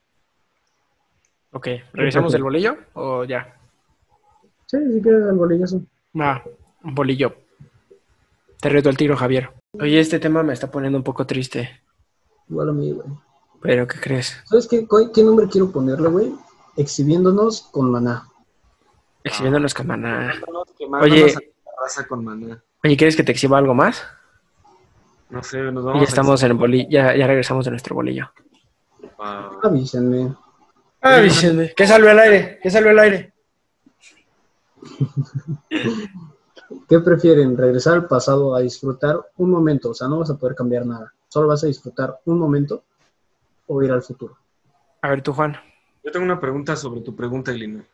Ok, ¿Qué ¿revisamos el prefieres? bolillo o ya? Sí, si quieres el bolillazo. Va, un bolillo. Te reto el tiro, Javier. Oye, este tema me está poniendo un poco triste. Igual a mí, güey. ¿Pero qué crees? ¿Sabes qué nombre quiero ponerle, güey? Exhibiéndonos con Maná. Exhibiendo los camaná. Quemándonos a Oye, la raza con maná. oye, ¿quieres que te exhiba algo más? No sé, nos Y ya vamos a estamos en el bolillo, ya regresamos de nuestro bolillo. Avísenme. Ah, Vicente, ¿qué salió al aire? ¿Qué salió al aire? ¿Qué prefieren? ¿Regresar al pasado a disfrutar un momento? O sea, no vas a poder cambiar nada. Solo vas a disfrutar un momento o ir al futuro. A ver tú, Juan. Yo tengo una pregunta sobre tu pregunta, Elina.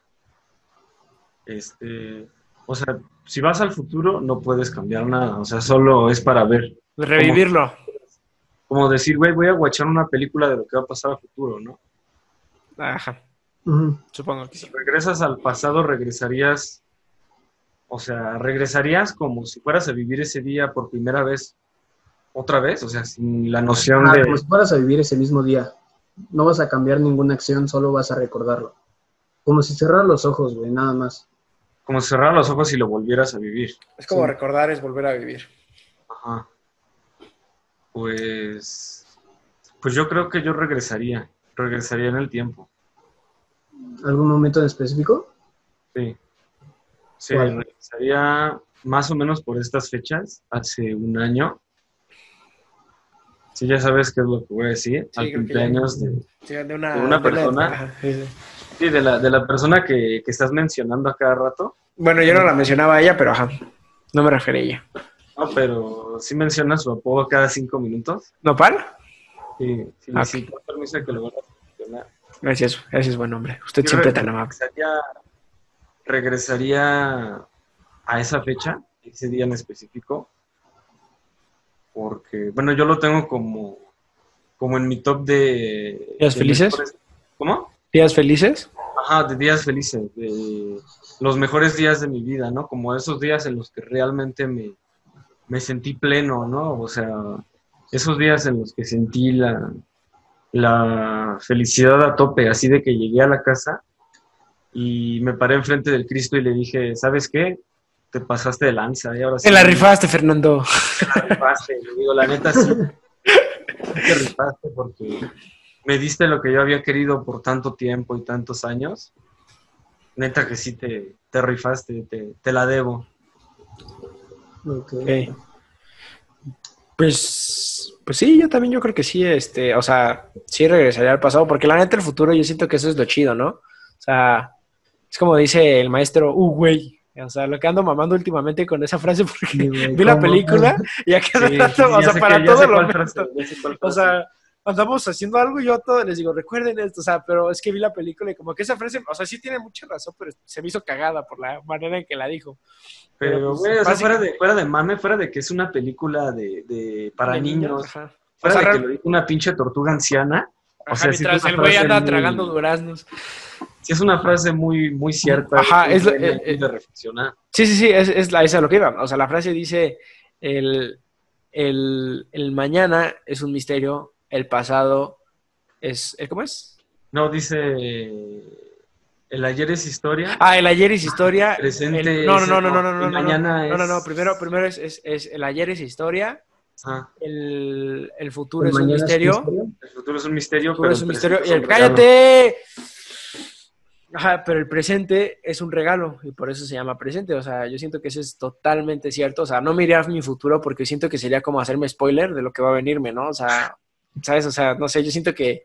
O sea, si vas al futuro, no puedes cambiar nada. O sea, solo es para ver. Revivirlo. Como decir, güey, voy a guachar una película de lo que va a pasar al futuro, ¿no? Ajá, Ujú. supongo que sí. Si regresas al pasado, regresarías, o sea, regresarías como si fueras a vivir ese día por primera vez, otra vez, o sea, sin la noción Como si fueras a vivir ese mismo día. No vas a cambiar ninguna acción, solo vas a recordarlo. Como si cerraras los ojos, güey, nada más. como cerrar los ojos y lo volvieras a vivir. Es como Sí. recordar, es volver a vivir. Ajá. Pues yo creo que yo regresaría en el tiempo. ¿Algún momento en específico? Sí. Sí, ¿Cuál? regresaría más o menos por estas fechas, hace un año. Sí, ya sabes qué es lo que voy a decir. Sí, Al creo que cumpleaños de Sí, de de una persona. Ajá, sí, sí. Sí, de la persona que estás mencionando a cada rato. Bueno, yo no la mencionaba a ella, pero ajá, no me refería a ella. No, pero sí menciona su apodo cada 5 minutos. ¿Nopal? Sí, sí, Ok. sí, te doy permiso de que lo vuelvas a mencionar. Gracias, ese es buen nombre. Usted Yo siempre tan amable. regresaría a esa fecha, ese día en específico, porque, bueno, yo lo tengo como en mi top ¿Días de felices? mejores. ¿Cómo? ¿Días felices? Ajá, de días felices, de los mejores días de mi vida, ¿no? Como esos días en los que realmente me sentí pleno, ¿no? O sea, esos días en los que sentí la felicidad a tope, así de que llegué a la casa y me paré enfrente del Cristo y le dije, ¿sabes qué? Te pasaste de lanza, y ahora sí Te la rifaste, Fernando. te la rifaste. Le digo, la neta sí te rifaste porque me diste lo que yo había querido por tanto tiempo y tantos años. Neta que sí te rifaste, te la debo. Ok. Ok. Pues sí, yo creo que sí, o sea, sí regresaría al pasado, porque la neta el futuro yo siento que eso es lo chido, ¿no? O sea, es como dice el maestro, güey. O sea, lo que ando mamando últimamente con esa frase porque Sí, güey, vi la ¿cómo? película y a cada Sí, rato, sí, o sea, para todo lo cuál meto. frase, ya sé cuál O frase. sea, andamos haciendo algo y yo a todos les digo, recuerden esto, o sea, pero es que vi la película y como que esa frase, o sea, sí tiene mucha razón, pero se me hizo cagada por la manera en que la dijo. Pero, pues, güey, o sea, básicamente, fuera de mame, fuera de que es una película para de niños, ajá. O fuera sea, de que lo dijo una pinche tortuga anciana, o ajá, sea, sí es mientras una el güey frase anda tragando duraznos. sí es una frase muy, muy cierta, Ajá, muy buena y muy de reflexionar. sí, es a lo que iba. O sea, la frase dice, el, el mañana es un misterio, el pasado es, ¿cómo es? No, dice, el ayer es historia, Ah, el ayer es historia, presente no, no, es, no, no, no, no, no, el no, no, no, mañana no, no, no, es, primero es el ayer es historia, ah, el futuro ¿El es un mañana es un misterio, misterio? el futuro es un el misterio, futuro pero es el un misterio, presente y es un regalo. ¡cállate! Ajá, pero el presente es un regalo y por eso se llama presente. O sea, yo siento que eso es totalmente cierto. O sea, no me iría a mi futuro porque siento que sería como hacerme spoiler de lo que va a venirme, ¿no? O sea, ¿sabes? O sea, no sé, yo siento que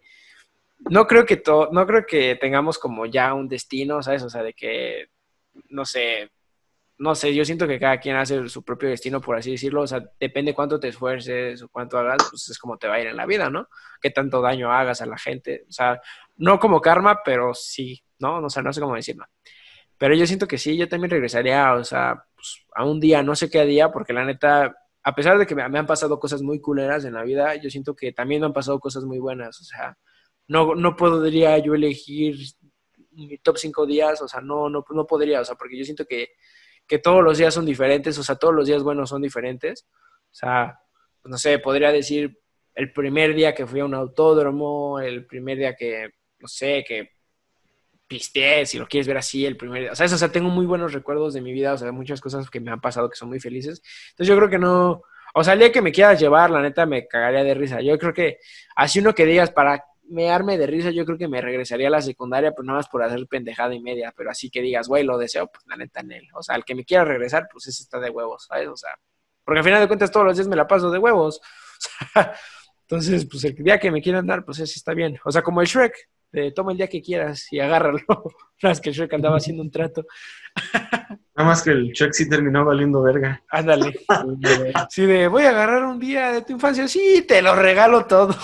no creo que tengamos como ya un destino, ¿sabes? O sea, de que, no sé, no sé, yo siento que cada quien hace su propio destino, por así decirlo. O sea, depende cuánto te esfuerces o cuánto hagas, pues es como te va a ir en la vida, ¿no? Qué tanto daño hagas a la gente. O sea, no como karma, pero sí, ¿no? O sea, no sé cómo decirlo. Pero yo siento que sí, yo también regresaría, o sea, pues, a un día, no sé qué día, porque la neta, a pesar de que me han pasado cosas muy culeras en la vida, yo siento que también me han pasado cosas muy buenas. O sea, no podría yo elegir mi top 5 días, o sea, no podría, o sea, porque yo siento que todos los días son diferentes, o sea, todos los días buenos son diferentes. O sea, pues, no sé, podría decir el primer día que fui a un autódromo, el primer día que, no sé, que pisteé, si lo quieres ver así, el primer día. O sea, tengo muy buenos recuerdos de mi vida, o sea, muchas cosas que me han pasado que son muy felices. Entonces yo creo que no, o sea, el día que me quieras llevar, la neta, me cagaría de risa. Yo creo que, así uno que digas, para mearme de risa, yo creo que me regresaría a la secundaria, pues nada más por hacer pendejada y media, pero así que digas, güey, lo deseo, pues la neta en él. O sea, el que me quiera regresar, pues ese está de huevos, ¿sabes? O sea, porque al final de cuentas todos los días me la paso de huevos. O sea, entonces, pues el día que me quieran dar, pues ese está bien. O sea, como el Shrek. de toma el día que quieras y agárralo. No, es que Shrek andaba haciendo un trato. Nada más que el Shrek sí terminó valiendo verga. Ándale. Sí, de voy a agarrar un día de tu infancia. Sí, te lo regalo todo.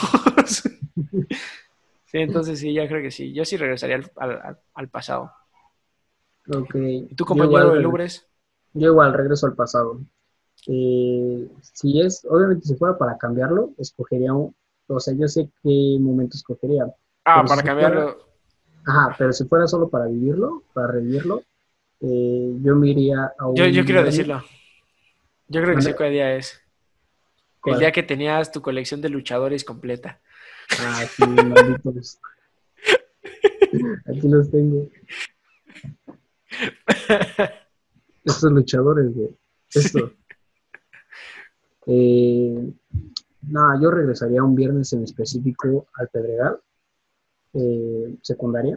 Sí, entonces sí, ya creo que sí. Yo sí regresaría al pasado. Ok. ¿Y tu Yo compañero igual, de Lubres? yo igual regreso al pasado. Si es, obviamente si fuera para cambiarlo, escogería o sea, yo sé qué momento escogería, Ah, pero para si fuera, cambiarlo. ajá, pero si fuera solo para vivirlo, para revivirlo, yo me iría a Yo un quiero viernes. decirlo. Yo creo que sé ¿Mande? cuál día es. El ¿Cuál? día que tenías tu colección de luchadores completa. Ah, sí, malditos. Aquí los tengo. Estos luchadores, güey. Sí. Esto. Eh, no, yo regresaría un viernes en específico al Pedregal, secundaria.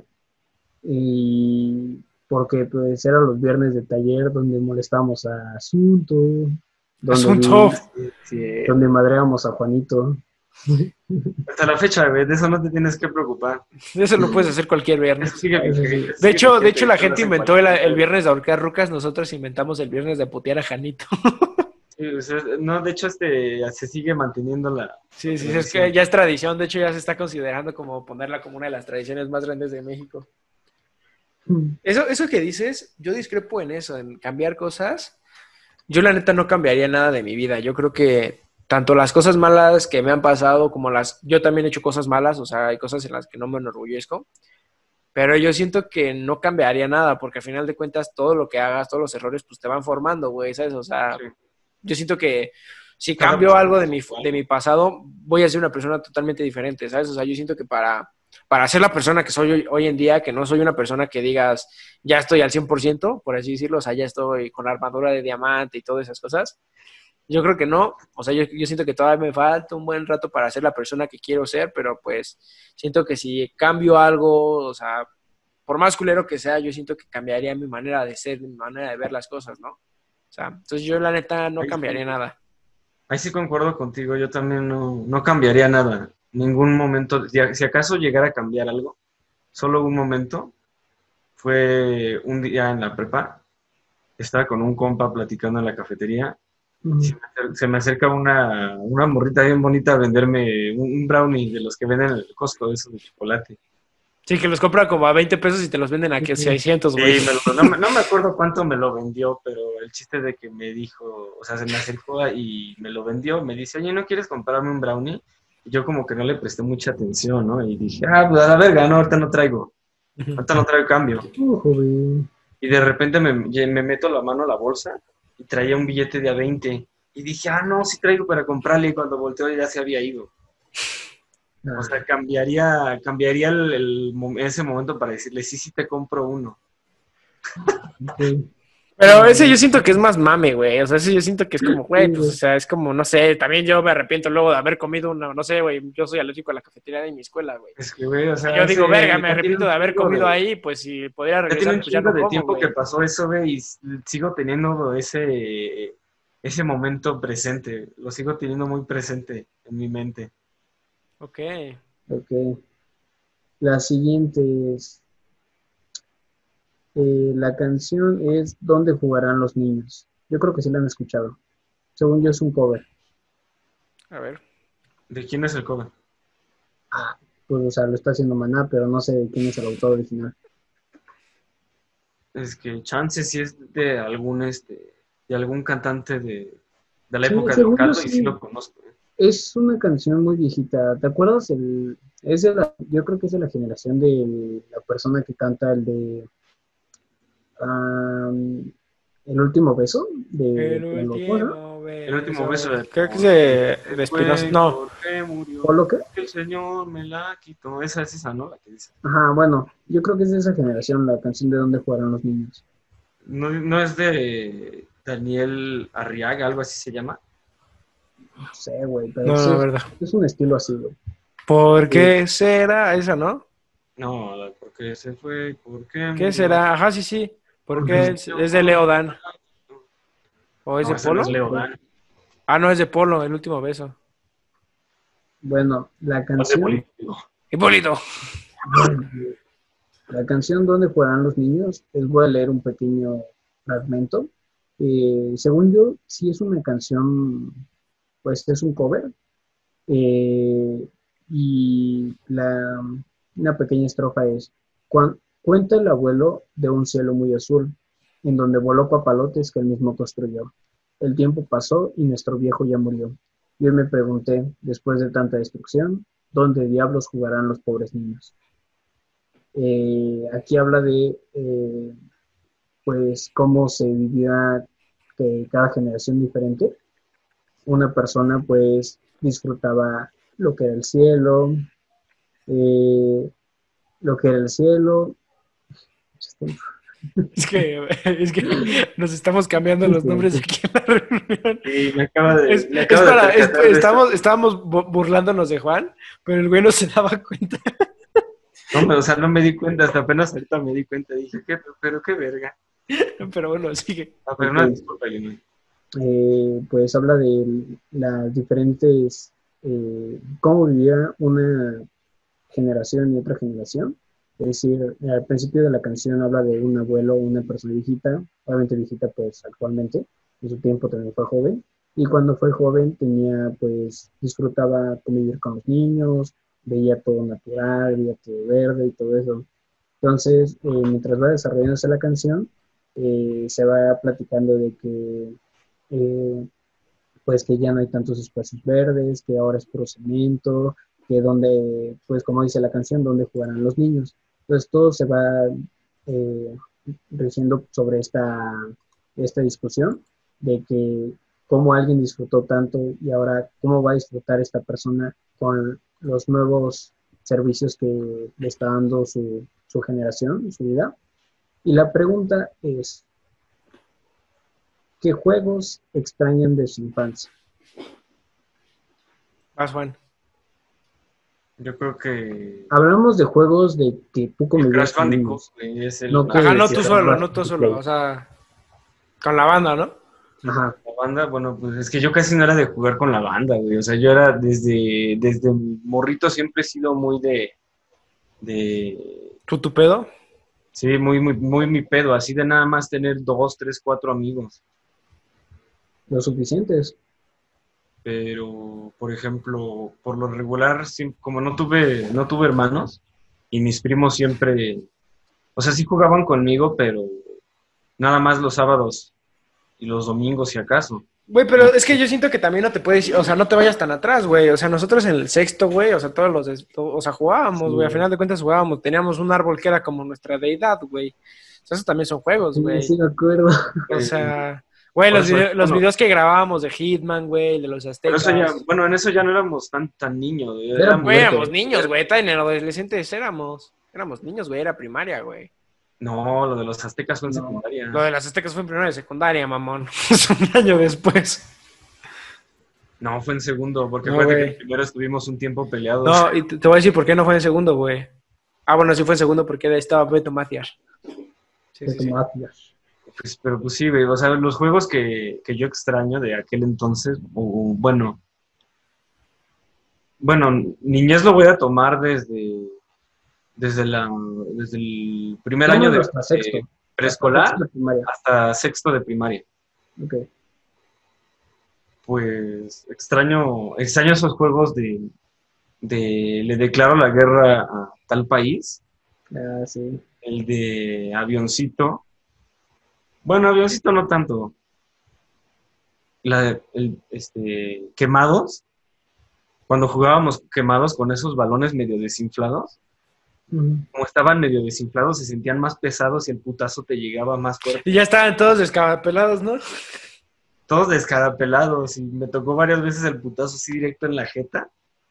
Y porque pues eran los viernes de taller donde molestábamos a Asunto, Asunto. Sí. donde madreábamos a Juanito. Hasta la fecha, güey, de eso no te tienes que preocupar. Eso lo puedes hacer cualquier Eso viernes. sigue Eso sí. vigente. Eso De sigue hecho, vigente, la eso lo gente hacen inventó cualquier el día. viernes de ahorcar rucas, nosotros inventamos el viernes de putear a Janito. Sí, o sea, no, de hecho, se sigue manteniendo la Sí, sí, es que tradición. ya es tradición, de hecho ya se está considerando como ponerla como una de las tradiciones más grandes de México. Eso que dices, yo discrepo en eso, en cambiar cosas. Yo la neta no cambiaría nada de mi vida. Yo creo que tanto las cosas malas que me han pasado como yo también he hecho cosas malas, o sea, hay cosas en las que no me enorgullezco, pero yo siento que no cambiaría nada, porque al final de cuentas todo lo que hagas, todos los errores, pues te van formando, güey, ¿sabes? O sea, Sí. yo siento que si Estás cambio algo aprendiendo de mi pasado, voy a ser una persona totalmente diferente, ¿sabes? O sea, yo siento que para ser la persona que soy hoy en día, que no soy una persona que digas, ya estoy al 100%, por así decirlo, o sea, ya estoy con armadura de diamante y todas esas cosas, yo creo que no, o sea, yo siento que todavía me falta un buen rato para ser la persona que quiero ser, pero pues siento que si cambio algo, o sea, por más culero que sea, yo siento que cambiaría mi manera de ser, mi manera de ver las cosas, ¿no? O sea, entonces yo la neta no cambiaría nada. Ahí sí concuerdo contigo, yo también no cambiaría nada, ningún momento, si acaso llegara a cambiar algo, solo un momento, fue un día en la prepa, estaba con un compa platicando en la cafetería, y se me acerca una morrita bien bonita a venderme un brownie de los que venden en el Costco, de esos de chocolate. Sí, que los compran como a 20 pesos y te los venden aquí a 600, güey. Sí, no me acuerdo cuánto me lo vendió, pero el chiste de que me dijo, o sea, se me acercó y me lo vendió, me dice, oye, ¿no quieres comprarme un brownie? Y yo como que no le presté mucha atención, ¿no? Y dije, pues a la verga, no, ahorita no traigo cambio. Joven. Y de repente me meto la mano a la bolsa y traía un billete de a 20. Y dije, no, sí traigo para comprarle, y cuando volteó ya se había ido. O sea, cambiaría ese momento para decirle, sí, sí te compro uno. Okay. Pero ese yo siento que es más mame, güey. O sea, ese yo siento que es como, güey, pues, o Sí, sea, es como, no sé, también yo me arrepiento luego de haber comido una, no sé, güey, yo soy alérgico a la cafetería de mi escuela, güey. Es que, güey, o sea, Yo digo, verga, me ya tiene arrepiento un de haber chingo comido ahí, pues si pudiera ya tiene regresar, un pues ya chingo no de como, tiempo que güey. pasó eso, güey, y sigo teniendo ese momento presente. Lo sigo teniendo muy presente en mi mente. Ok. ok. La siguiente es, la canción es ¿Dónde jugarán los niños? Yo creo que sí la han escuchado. Según yo es un cover. A ver. ¿De quién es el cover? Pues, o sea, lo está haciendo Maná, pero no sé quién es el autor original. Es que chance si es de algún cantante de la Sí, época de según yo Caldo y sí sí. lo conozco. Es una canción muy viejita. ¿Te acuerdas? Yo creo que es de la generación de la persona que canta el de El último beso El de ¿cómo se llama? último El último beso beso. de Creo que es se de Espinosa. fue, No. porque murió, ¿Polo qué? que el Señor me la quitó. Esa es esa, ¿no? La que dice. Ajá, bueno, yo creo que es de esa generación la canción de ¿Dónde jugarán los niños? No es de Daniel Arriaga, algo así se llama. No sé, güey, pero No, sí no, verdad. es un estilo así, güey. ¿Por qué será esa, no? No, porque se fue, porque ¿Qué murió. será? Ajá, sí, sí. Porque el Porque Señor es de Leo Dan. ¿O es no, de ese no es Polo? Leodán. Ah, no, es de Polo, el último beso. Bueno, la Es de canción, político. Hipólito. Bueno, la canción ¿Dónde jugarán los niños? Les voy a leer un pequeño fragmento. Según yo, sí es una canción, pues es un cover. Eh, y una pequeña estrofa es, cuenta el abuelo de un cielo muy azul, en donde voló papalotes que él mismo construyó. El tiempo pasó y nuestro viejo ya murió. Yo me pregunté, después de tanta destrucción, ¿dónde diablos jugarán los pobres niños? Aquí habla de pues cómo se vivía que cada generación diferente. Una persona pues disfrutaba lo que era el cielo, eh, lo que era el cielo. Es que nos estamos cambiando los nombres aquí en la reunión. Sí, Es, me es acabo de para, es- percatar de esto. estábamos burlándonos de Juan, pero el güey no se daba cuenta. No, o sea, no me di cuenta, hasta apenas ahorita me di cuenta. Dije, pero qué verga. Pero bueno, sigue. Ah, pero no, Ok. disculpa, Lino. Pues habla de las diferentes, cómo vivía una generación y otra generación. Es decir, al principio de la canción habla de un abuelo, una persona viejita, obviamente viejita pues actualmente, en su tiempo también fue joven, y cuando fue joven tenía pues, disfrutaba convivir con los niños, veía todo natural, veía todo verde y todo eso. Entonces, mientras va desarrollándose la canción, se va platicando de que eh, pues que ya no hay tantos espacios verdes, que ahora es puro cemento, que donde, pues como dice la canción, donde jugarán los niños. Entonces todo se va eh, rigiendo sobre esta discusión de que cómo alguien disfrutó tanto y ahora cómo va a disfrutar esta persona con los nuevos servicios que le está dando su generación, su vida. Y la pregunta es, ¿qué juegos extrañan de su infancia? Vas, Juan. Yo creo que Hablamos de juegos de que tú el convivías Crash con Bandicoot, niños. güey, es No que Ajá, no si tú solo, jugabas no tú en solo. Play. O sea, con la banda, ¿no? Ajá. la banda. Bueno, pues es que yo casi no era de jugar con la banda, güey. O sea, yo era desde morrito siempre he sido muy de, ¿Tú tu pedo? sí, muy mi pedo, así de nada más tener dos, tres, cuatro amigos. Los suficientes. Pero, por ejemplo, por lo regular, como no tuve hermanos, y mis primos siempre, o sea, sí jugaban conmigo, pero nada más los sábados y los domingos, si acaso. Güey, Y, pero es que yo siento que también no te puedes, o sea, no te vayas tan atrás, güey. O sea, nosotros en el sexto, güey, o sea, o sea, jugábamos, güey. A Sí, final de cuentas jugábamos, teníamos un árbol que era como nuestra deidad, güey. O sea, esos también son juegos, sí, güey. sí me acuerdo. O eh, sea, güey, por los, eso, los bueno, videos que grabábamos de Hitman, güey, de los pero eso ya, aztecas. bueno, en eso ya no éramos tan niños, Era Güey, puberto. éramos niños, güey, tan en adolescentes éramos. Éramos niños, güey, era primaria, güey. no, lo de los aztecas fue en No. Lo secundaria. de las aztecas fue en primero de secundaria, mamón. Es un año después. No, fue en segundo, porque No, acuérdate que en güey. primero estuvimos un tiempo peleados. No, y te voy a decir por qué no fue en segundo, güey. Ah, bueno, sí fue en segundo porque ahí estaba Beto Macias. Sí, De sí, sí. tomates. Pues, pero pues sí, güey, o sea, los juegos que yo extraño de aquel entonces, o bueno, niñez lo voy a tomar desde desde el primer año Vámonos de hasta sexto. Hasta preescolar sexto de primaria. hasta sexto de primaria. Ok. Pues extraño esos juegos de le declaro la guerra a tal país, Ah, sí. el de avioncito. Bueno, avioncito no tanto. Quemados, cuando jugábamos quemados con esos balones medio desinflados, Ujú. como estaban medio desinflados, se sentían más pesados y el putazo te llegaba más fuerte. Y ya estaban todos descabapelados, ¿no? Todos descarapelados y me tocó varias veces el putazo así directo en la jeta.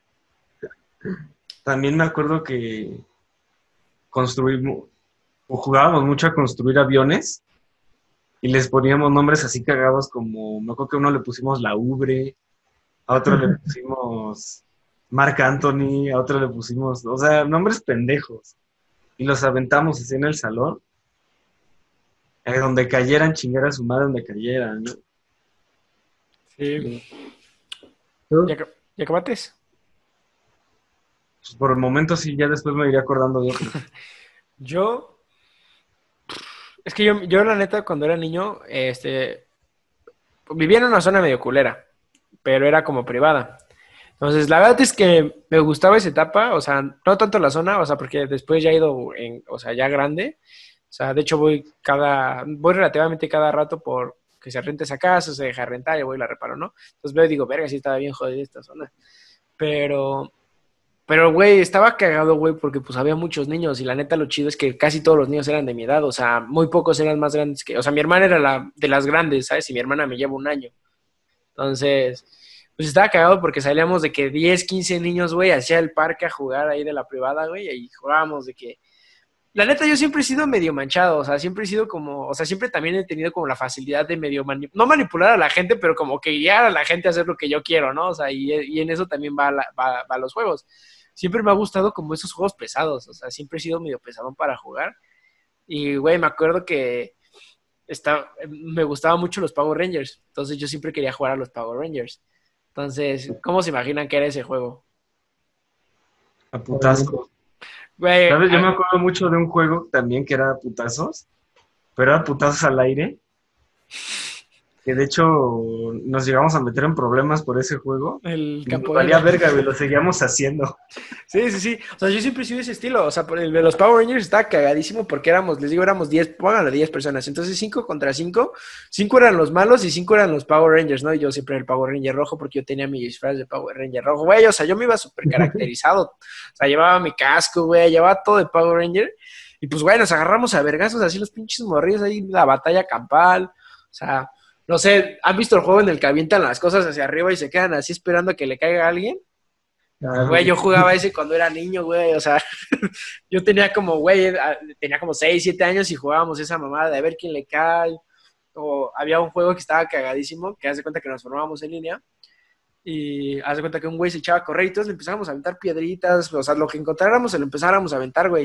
También me acuerdo que construimos, o jugábamos mucho a construir aviones y les poníamos nombres así cagados como, me acuerdo que a uno le pusimos La Ubre, a otro le pusimos Marc Anthony, a otro le pusimos, o sea, nombres pendejos. Y los aventamos así en el salón, donde cayeran, chingar a su madre donde cayeran, ¿no? Sí. ¿Tú? ¿Ya acabates? pues, por el momento sí, ya después me iré acordando de otro. Yo, es que yo la neta, cuando era niño, vivía en una zona medio culera, pero era como privada. Entonces, la verdad es que me gustaba esa etapa, o sea, no tanto la zona, o sea, porque después ya he ido o sea, ya grande. O sea, de hecho voy relativamente cada rato por que se rente esa casa, se deja rentar y voy y la reparo, ¿no? Entonces veo y digo, verga, sí estaba bien jodida esta zona. Pero, güey, estaba cagado, güey, porque pues había muchos niños y la neta lo chido es que casi todos los niños eran de mi edad, o sea, muy pocos eran más grandes que, o sea, mi hermana era de las grandes, ¿sabes? Y mi hermana me lleva un año. Entonces, pues estaba cagado porque salíamos de que 10, 15 niños, güey, hacia el parque a jugar ahí de la privada, güey, y jugábamos de que... La neta, yo siempre he sido medio manchado, o sea, siempre he sido como, o sea, siempre también he tenido como la facilidad de medio, no manipular a la gente, pero como que guiar a la gente a hacer lo que yo quiero, ¿no? O sea, y en eso también va los juegos. Siempre me ha gustado como esos juegos pesados, o sea, siempre he sido medio pesadón para jugar. Y, güey, me acuerdo que me gustaban mucho los Power Rangers, entonces yo siempre quería jugar a los Power Rangers. Entonces, ¿cómo se imaginan que era ese juego? A putazos. Güey, ¿Sabes? Yo me acuerdo mucho de un juego también que era putazos, pero era putazos al aire, que de hecho nos llegamos a meter en problemas por ese juego. el Y nos capoeira. valía verga, güey, lo seguíamos haciendo. Sí. O sea, yo siempre he sido ese estilo. O sea, por el de los Power Rangers estaba cagadísimo porque les digo, éramos 10, pónganle 10 personas. Entonces, 5 contra 5. 5 eran los malos y 5 eran los Power Rangers, ¿no? Y yo siempre era el Power Ranger rojo porque yo tenía mi disfraz de Power Ranger rojo, güey. O sea, yo me iba súper caracterizado. O sea, llevaba mi casco, güey, llevaba todo de Power Ranger. Y pues, güey, nos agarramos a vergazos así los pinches morrillos ahí, la batalla campal. O sea, no sé, ¿han visto el juego en el que avientan las cosas hacia arriba y se quedan así esperando a que le caiga a alguien? Güey, yo jugaba ese cuando era niño, güey, o sea, yo tenía como, güey, tenía como 6, 7 años y jugábamos esa mamada de a ver quién le cae, o había un juego que estaba cagadísimo, que hace cuenta que nos formábamos en línea, y hace cuenta que un güey se echaba a correr y todos le empezábamos a aventar piedritas, o sea, lo que encontráramos se lo empezáramos a aventar, güey,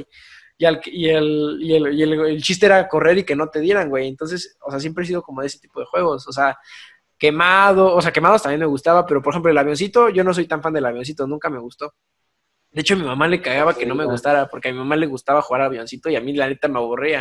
el chiste era correr y que no te dieran, güey, entonces, o sea, siempre he sido como de ese tipo de juegos, o sea, quemados también me gustaba, pero por ejemplo el avioncito, yo no soy tan fan del avioncito, nunca me gustó. De hecho, a mi mamá le cagaba que no me gustara, porque a mi mamá le gustaba jugar avioncito y a mí la neta me aburría.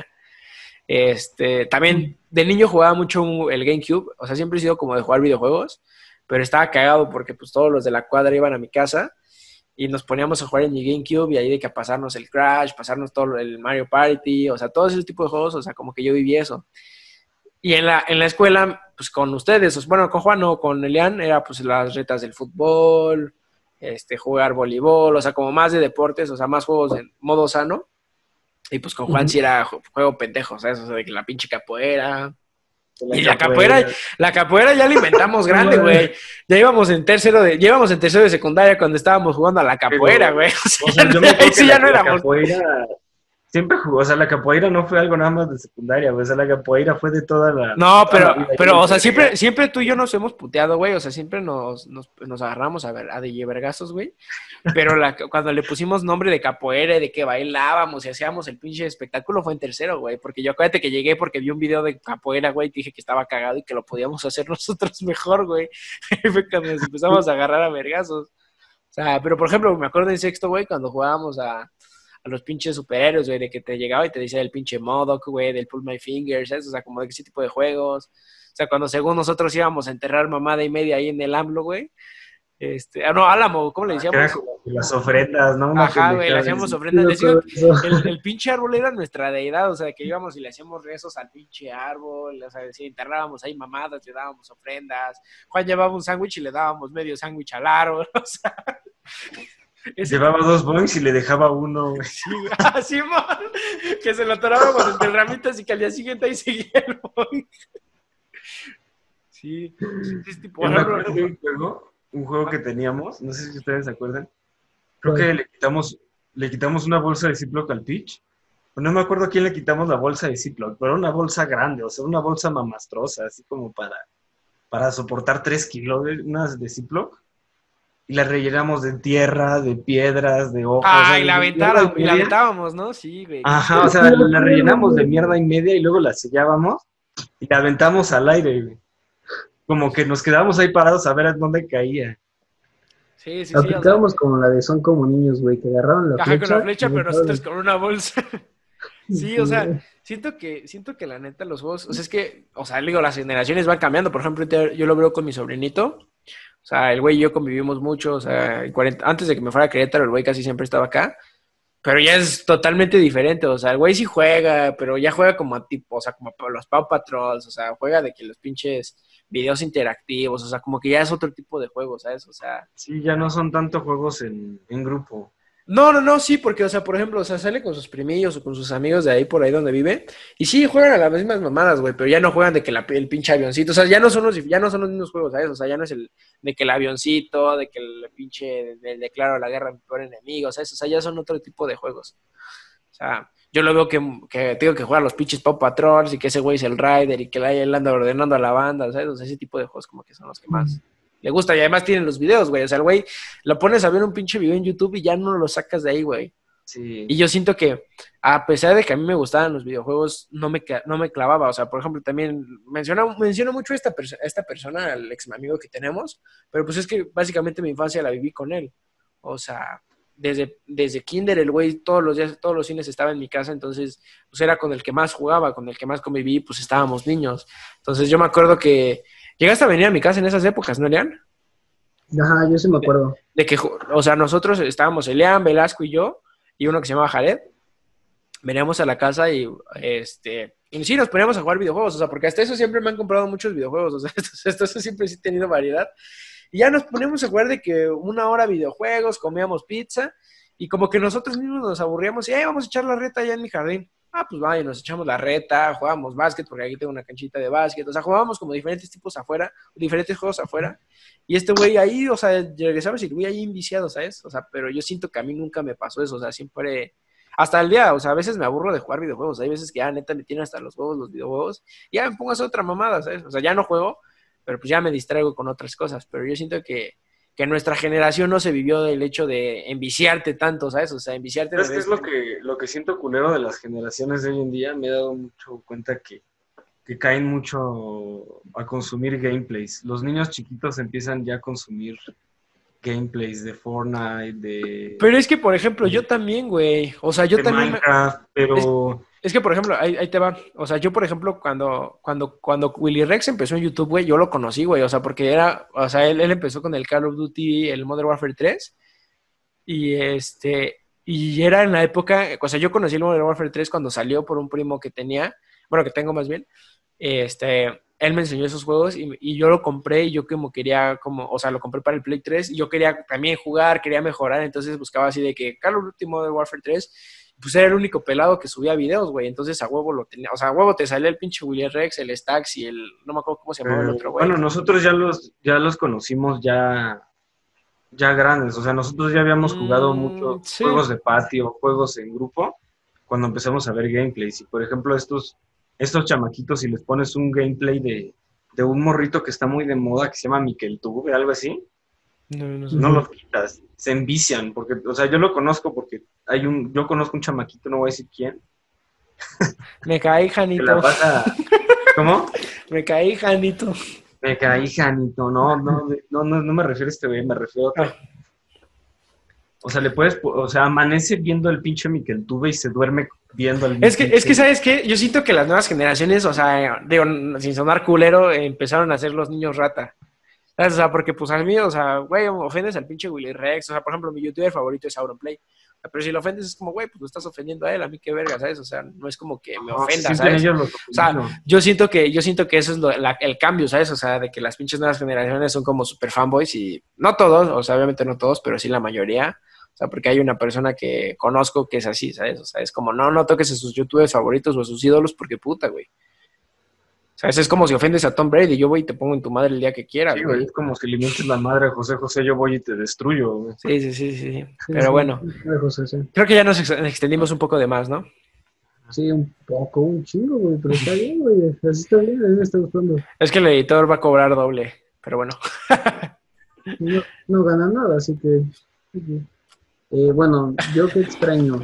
También de niño jugaba mucho el GameCube, o sea, siempre he sido como de jugar videojuegos, pero estaba cagado porque pues todos los de la cuadra iban a mi casa y nos poníamos a jugar en mi GameCube y ahí de que pasarnos el Crash, pasarnos todo el Mario Party, o sea, todo ese tipo de juegos, o sea, como que yo viví eso. Y en la escuela, pues con ustedes, bueno, con Juan o con Elian, era pues las retas del fútbol, jugar voleibol, o sea, como más de deportes, o sea, más juegos en modo sano. Y pues con Juan sí era juego pendejo, ¿sabes? O sea, de que la pinche capoeira. Y la capoeira ya la inventamos grande, güey. Ya íbamos en tercero de secundaria cuando estábamos jugando a la capoeira, güey. O sea, yo me acuerdo que ya no la éramos. capoeira siempre jugó, o sea, la capoeira no fue algo nada más de secundaria, güey, o sea, la capoeira fue de toda la... No, toda la vida. pero, o sea, siempre tú y yo nos hemos puteado, güey, o sea, siempre nos agarramos a de vergazos, güey, pero cuando le pusimos nombre de capoeira, de que bailábamos y hacíamos el pinche espectáculo fue en tercero, güey, porque yo acuérdate que llegué porque vi un video de capoeira, güey, y dije que estaba cagado y que lo podíamos hacer nosotros mejor, güey, y fue cuando nos empezamos a agarrar a vergazos, o sea, pero por ejemplo, me acuerdo en sexto, güey, cuando jugábamos a los pinches superhéroes, güey, de que te llegaba y te decía el pinche MODOK, güey, del Pull My Fingers, ¿sabes? O sea, como de ese tipo de juegos. O sea, cuando según nosotros íbamos a enterrar mamada y media ahí en el AMLO, güey. No, Álamo, ¿cómo le decíamos? Era como las ofrendas, ¿no? Ajá, güey, le hacíamos ofrendas. El pinche árbol era nuestra deidad, o sea, que íbamos y le hacíamos rezos al pinche árbol, o sea, si enterrábamos ahí mamadas, le dábamos ofrendas. Juan llevaba un sándwich y le dábamos medio sándwich al árbol, o sea... Llevaba 2 boings y le dejaba uno, güey. Sí, así, man, que se lo atorábamos entre ramitas y que al día siguiente ahí seguía el boing. Sí, es tipo... Yo me acuerdo de un juego que teníamos, no sé si ustedes se acuerdan. Creo que le quitamos una bolsa de Ziploc al Peach. No me acuerdo a quién le quitamos la bolsa de Ziploc, pero una bolsa grande, o sea, una bolsa mamastrosa, así como para soportar 3 kilos de Ziploc. Y la rellenamos de tierra, de piedras, de hojas. Ah, y la aventábamos, ¿no? Sí, güey. Ajá, o sea, la rellenamos de mierda y media y luego la sellábamos y la aventamos al aire, güey. Como que nos quedábamos ahí parados a ver a dónde caía. Sí, sí, sí, o sea, Aplicábamos como la de Son como niños, güey, que agarraban la ajá, con la flecha flecha, y pero aventaban nosotros con una bolsa. Sí, o sea, el- siento que la neta los juegos, o sea, es que, o sea, digo, las generaciones van cambiando. Por ejemplo, ahorita yo lo veo con mi sobrinito. O sea, el güey y yo convivimos mucho, o sea, antes de que me fuera a Querétaro, el güey casi siempre estaba acá. Pero ya es totalmente diferente, o sea, el güey sí juega, pero ya juega como tipo, o sea, como los Paw Patrols, o sea, juega de que los pinches videos interactivos, o sea, como que ya es otro tipo de juego, ¿sabes? O sea, Sí, ya no son tanto juegos en grupo. no, no, no, sí, porque, o sea, por ejemplo, o sea, sale con sus primillos o con sus amigos de ahí por ahí donde vive, y sí, juegan a las mismas mamadas, güey, pero ya no juegan de que el pinche avioncito, o sea, ya no son los mismos juegos, ¿sabes? O sea, ya no es el de que el avioncito, de que el pinche, del declaro la guerra a mi peor enemigo, ¿sabes? O sea, ya son otro tipo de juegos. O sea, yo lo veo que tengo que jugar a los pinches Paw Patrols y que ese güey es el Rider y que él anda ordenando a la banda, ¿sabes? O sea, ese tipo de juegos como que son los que más le gusta y además tienen los videos, güey. O sea, el güey lo pones a ver un pinche video en YouTube y ya no lo sacas de ahí, güey. Sí. Y yo siento que, a pesar de que a mí me gustaban los videojuegos, no me clavaba. O sea, por ejemplo, también menciono mucho a esta persona, al ex amigo que tenemos, pero pues es que básicamente mi infancia la viví con él. O sea, desde kinder el güey todos los días, todos los cines estaba en mi casa, entonces pues era con el que más jugaba, con el que más conviví, pues estábamos niños. Entonces yo me acuerdo que llegaste a venir a mi casa en esas épocas, ¿no, Lean? Ajá, yo sí me acuerdo. De que, o sea, nosotros estábamos, Elian, Velasco y yo, y uno que se llamaba Jared, veníamos a la casa y sí, nos poníamos a jugar videojuegos, o sea, porque hasta eso siempre me han comprado muchos videojuegos, o sea, esto siempre sí he tenido variedad, y ya nos poníamos a jugar de que una hora videojuegos, comíamos pizza, y como que nosotros mismos nos aburríamos, y vamos a echar la reta allá en mi jardín. Ah, pues vaya, nos echamos la reta, jugábamos básquet, porque aquí tengo una canchita de básquet, o sea, jugábamos como diferentes tipos afuera, diferentes juegos afuera, y este güey ahí, o sea, regresaba y el güey ahí enviciado, ¿sabes? O sea, pero yo siento que a mí nunca me pasó eso, o sea, siempre, hasta el día, o sea, a veces me aburro de jugar videojuegos, hay veces que ya neta me tienen hasta los huevos los videojuegos, y ya me pongo a hacer otra mamada, ¿sabes? O sea, ya no juego, pero pues ya me distraigo con otras cosas, pero yo siento que nuestra generación no se vivió del hecho de enviciarte tanto, ¿sabes? O sea, enviciarte ¿Sabes de qué es lo que siento culero de las generaciones de hoy en día? Me he dado mucho cuenta que caen mucho a consumir gameplays. Los niños chiquitos empiezan ya a consumir gameplays de Fortnite, Pero es que, por ejemplo, yo también, güey, o sea, yo de también Minecraft, es, pero es que, por ejemplo, ahí te va. O sea, yo, por ejemplo, cuando Willy Rex empezó en YouTube, güey, yo lo conocí, güey. O sea, porque o sea, él empezó con el Call of Duty, el Modern Warfare 3. Y era en la época, o sea, yo conocí el Modern Warfare 3 cuando salió por un primo que tenía, bueno, que tengo más bien. Él me enseñó esos juegos y yo lo compré y yo como quería, o sea, lo compré para el Play 3 y yo quería también jugar, quería mejorar, entonces buscaba así de que Call of Duty Modern Warfare 3, pues era el único pelado que subía videos, güey, entonces a huevo lo tenía, o sea, a huevo te salía el pinche William Rex, el Stax y no me acuerdo cómo se llamaba el otro, güey. bueno, nosotros ya los conocimos ya grandes, o sea, nosotros ya habíamos jugado muchos Sí. juegos de patio, juegos en grupo, cuando empezamos a ver gameplays. Y por ejemplo, estos chamaquitos, si les pones un gameplay de un morrito que está muy de moda, que se llama Mikel Tube, algo así, No, no sé. no los quitas, se envician, porque, o sea, yo lo conozco porque yo conozco un chamaquito, no voy a decir quién, Me caí, que la Janito. pasa, ¿cómo? Me caí, Janito. Me caí, Janito, no me refiero a este güey, me refiero a otro. Ah. O sea, o sea, amanece viendo el pinche Tube y se duerme viendo el Es que, ¿sabes qué? Yo siento que las nuevas generaciones, o sea, digo, sin sonar culero, empezaron a ser los niños rata. ¿Sabes? O sea, porque pues a mí, o sea, güey, ofendes al pinche Willy Rex. O sea, por ejemplo, mi youtuber favorito es Auronplay. Pero si lo ofendes es como, güey, pues lo estás ofendiendo a él, a mí qué verga, ¿sabes? O sea, no es como que me No, se ofenda, sienten ¿sabes? ellos los O sea, ofendidos. yo siento que eso es el cambio, ¿sabes? O sea, de que las pinches nuevas generaciones son como super fanboys y no todos, o sea, obviamente no todos, pero sí la mayoría. O sea, porque hay una persona que conozco que es así, ¿sabes? O sea, es como, no toques a sus youtubers favoritos o a sus ídolos porque puta, güey. O sea, es como si ofendes a Tom Brady, yo voy y te pongo en tu madre el día que quieras, Sí, güey, güey. es como si le mientes la madre a José José, yo voy y te destruyo, güey. Sí. Sí, Pero sí, bueno, de José, sí. creo que ya nos extendimos un poco de más, ¿no? Sí, un poco, un chingo, güey, pero está bien, güey. Así está bien, a mí me está gustando. Es que el editor va a cobrar doble, pero bueno. No, no gana nada, así que. Bueno, yo qué extraño.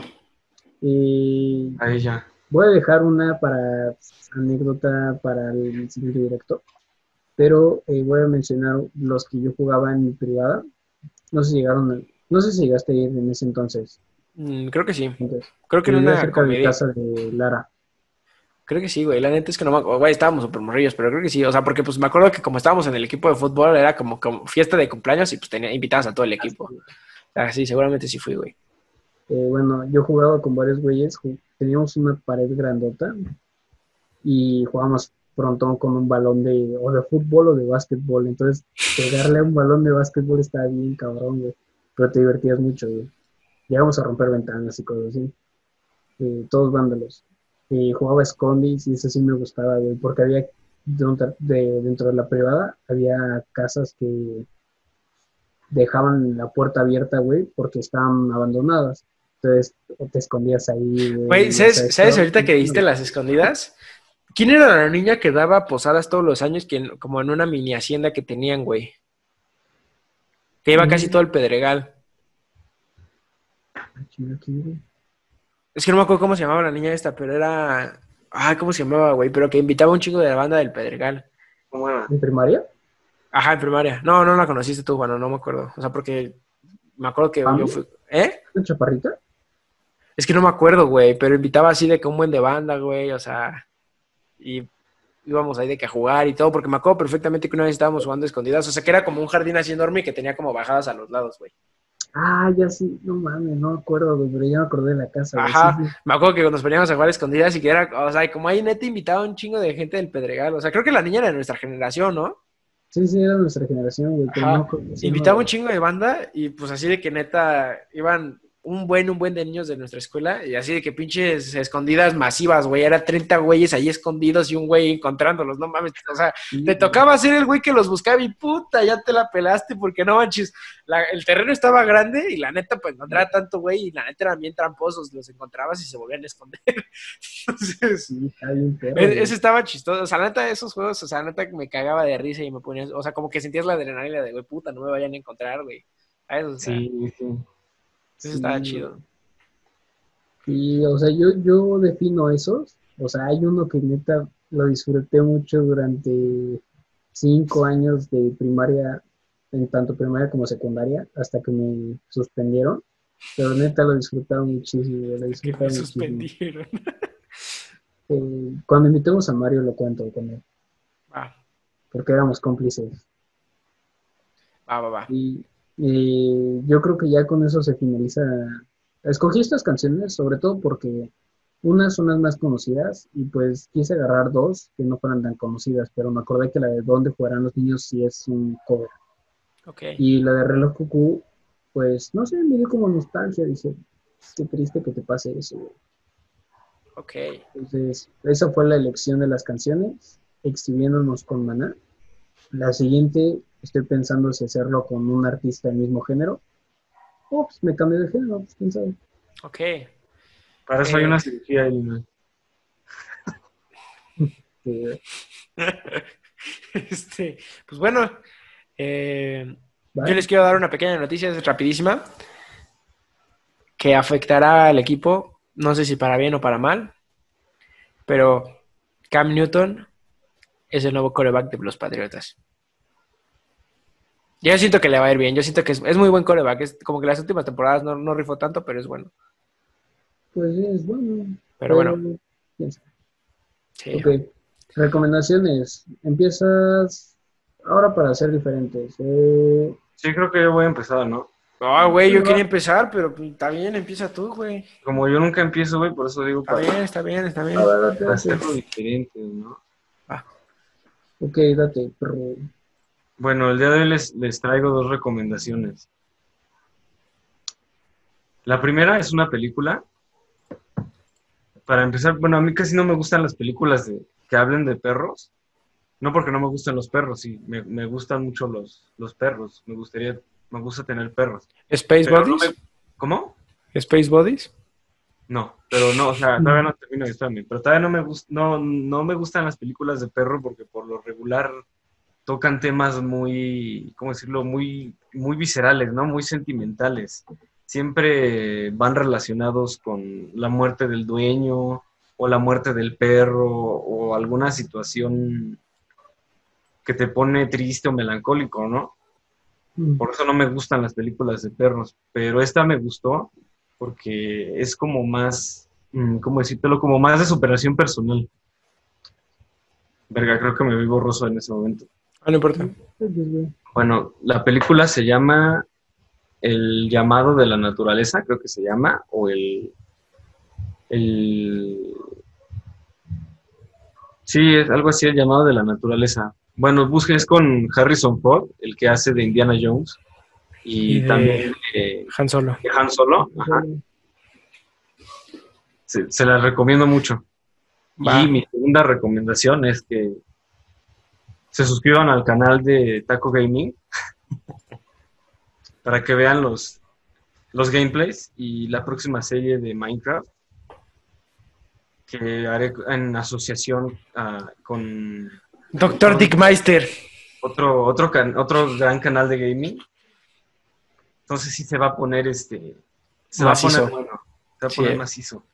A ella. Voy a dejar una para anécdota para el siguiente directo, pero voy a mencionar los que yo jugaba en mi privada. No sé si no sé si llegaste a ir en ese entonces. Creo que sí. Entonces, Creo que en vivía una cerca de comedia. casa de Lara. Creo que sí, güey. La neta es que no me acuerdo. Güey, estábamos súper morrillos, pero creo que sí. O sea, porque pues me acuerdo que como estábamos en el equipo de fútbol, era como fiesta de cumpleaños y pues tenía invitadas a todo el equipo. O sea, sí, seguramente sí fui, güey. Bueno, yo jugaba con varios güeyes, teníamos una pared grandota y jugábamos frontón con un balón o de fútbol o de básquetbol. Entonces, pegarle a un balón de básquetbol estaba bien cabrón, güey. Pero te divertías mucho, güey. Llegamos a romper ventanas y cosas así. Todos vándalos. Jugaba escondis y eso sí me gustaba, güey, porque había dentro de la privada había casas que dejaban la puerta abierta, güey, porque estaban abandonadas. Entonces te escondías ahí, Güey, güey, ya ¿sabes, sabes, sabes pero ahorita que dijiste las escondidas? ¿Quién era la niña que daba posadas todos los años como en una mini hacienda que tenían, güey? Que iba casi todo el Pedregal. Es que no me acuerdo cómo se llamaba la niña esta, pero era... Ah, ¿cómo se llamaba, güey? Pero que invitaba a un chico de la banda del Pedregal. ¿Cómo era? ¿En primaria? Ajá, en primaria. No, no la conociste tú, bueno, no me acuerdo. O sea, porque me acuerdo que yo ¿Pame? fui... ¿Eh? ¿Una chaparrita? Es que no me acuerdo, güey, pero invitaba así de que un buen de banda, güey, o sea... Y íbamos ahí de que a jugar y todo, porque me acuerdo perfectamente que una vez estábamos jugando escondidas. O sea, que era como un jardín así enorme y que tenía como bajadas a los lados, güey. Ah, ya sí, no mames, no me acuerdo, güey, pero ya me acordé de la casa, güey, sí, Ajá, sí. me acuerdo que nos poníamos a jugar escondidas y que era, o sea, como ahí neta invitaba un chingo de gente del Pedregal. O sea, creo que la niña era de nuestra generación, ¿no? Sí, sí, era nuestra generación, güey, pero no me Ajá, acuerdo cómo se invitaba un llamaba. chingo de banda y pues así de que neta iban un buen de niños de nuestra escuela y así de que pinches escondidas masivas, güey, era 30 güeyes ahí escondidos y un güey encontrándolos, no mames, o sea, Sí, te güey. tocaba ser el güey que los buscaba y puta, ya te la pelaste porque no manches, el terreno estaba grande y la neta pues no encontraba tanto güey y la neta eran bien tramposos, los encontrabas y se volvían a esconder. Entonces, Sí, está bien perro, Ese güey. estaba chistoso. O sea, la neta, esos juegos, o sea, la neta me cagaba de risa y me ponía, o sea, como que sentías la adrenalina de, güey, puta, no me vayan a encontrar, güey. ¿Sabes? O sea, Sí, sí. eso Sí, estaba güey. chido. Y, o sea, yo defino esos. O sea, hay uno que neta lo disfruté mucho durante 5 años de primaria, en tanto primaria como secundaria, hasta que me suspendieron. Pero neta lo disfrutaba muchísimo, lo Que me disfrutaba muchísimo. suspendieron. Cuando invitemos a Mario lo cuento con él, Va, porque éramos cómplices. va, va, va. Y yo creo que ya con eso se finaliza. Escogí estas canciones sobre todo porque unas son las más conocidas y pues quise agarrar dos que no fueran tan conocidas, pero me acordé que la de Dónde jugarán los niños sí es un cover. Ok, Y la de Reloj Cucú, pues no sé, me dio como nostalgia, dije, qué triste que te pase eso, güey. ok. Entonces, esa fue la elección de las canciones, exhibiéndonos con Maná. La siguiente, estoy pensando si hacerlo con un artista del mismo género. Oh, pues me cambié de género, pues quién sabe. Ok. Para eso hay Eh, una cirugía ahí, ¿no? Eh, pues bueno, yo ¿Vale? les quiero dar una pequeña noticia, es rapidísima, que afectará al equipo, no sé si para bien o para mal, pero Cam Newton es el nuevo quarterback de los Patriotas. Yo siento que le va a ir bien. Yo siento que es muy buen coreback. Es como que las últimas temporadas no rifó tanto, pero es bueno. Pues es bueno, Pero pero bueno, quién sabe. sí. Ok, recomendaciones. Empiezas ahora para ser diferentes. Sí, creo que yo voy a empezar, ¿no? Ah, güey, yo quería Va. empezar, pero pues, está bien, empieza tú, güey. Como yo nunca empiezo, güey, por eso digo Está bien, está bien, está A bien. ver, date, para date. hacerlo diferente, ¿no? Va. Ok, date. Bueno, el día de hoy les traigo dos recomendaciones. La primera es una película. Para empezar, bueno, a mí casi no me gustan las películas que hablen de perros. No porque no me gusten los perros, sí, me gustan mucho los perros. Me gusta tener perros. Space Pero no me... Bodies. ¿Cómo? Space Bodies. No, pero no, o sea, todavía no termino, espérame, pero todavía no me gustan las películas de perro porque por lo regular tocan temas muy, ¿cómo decirlo? Muy viscerales, ¿no? Muy sentimentales. Siempre van relacionados con la muerte del dueño o la muerte del perro o alguna situación que te pone triste o melancólico, ¿no? Por eso no me gustan las películas de perros. Pero esta me gustó porque es como más, ¿cómo decírtelo? Como más de superación personal. Verga, creo que me vi borroso en ese momento. Ah, no importa. Bueno, la película se llama El llamado de la naturaleza, creo que se llama, o el... Sí, es algo así, El llamado de la naturaleza. Bueno, busques con Harrison Ford, el que hace de Indiana Jones, Y y de también Han Solo. de Han Solo. Ajá. Se la recomiendo mucho. Va. Y mi segunda recomendación es que se suscriban al canal de Taco Gaming para que vean los gameplays y la próxima serie de Minecraft que haré en asociación con Doctor Dickmeister. otro gran canal de gaming. Entonces sí se va a poner Macizo. bueno, se va a Sí. poner macizo.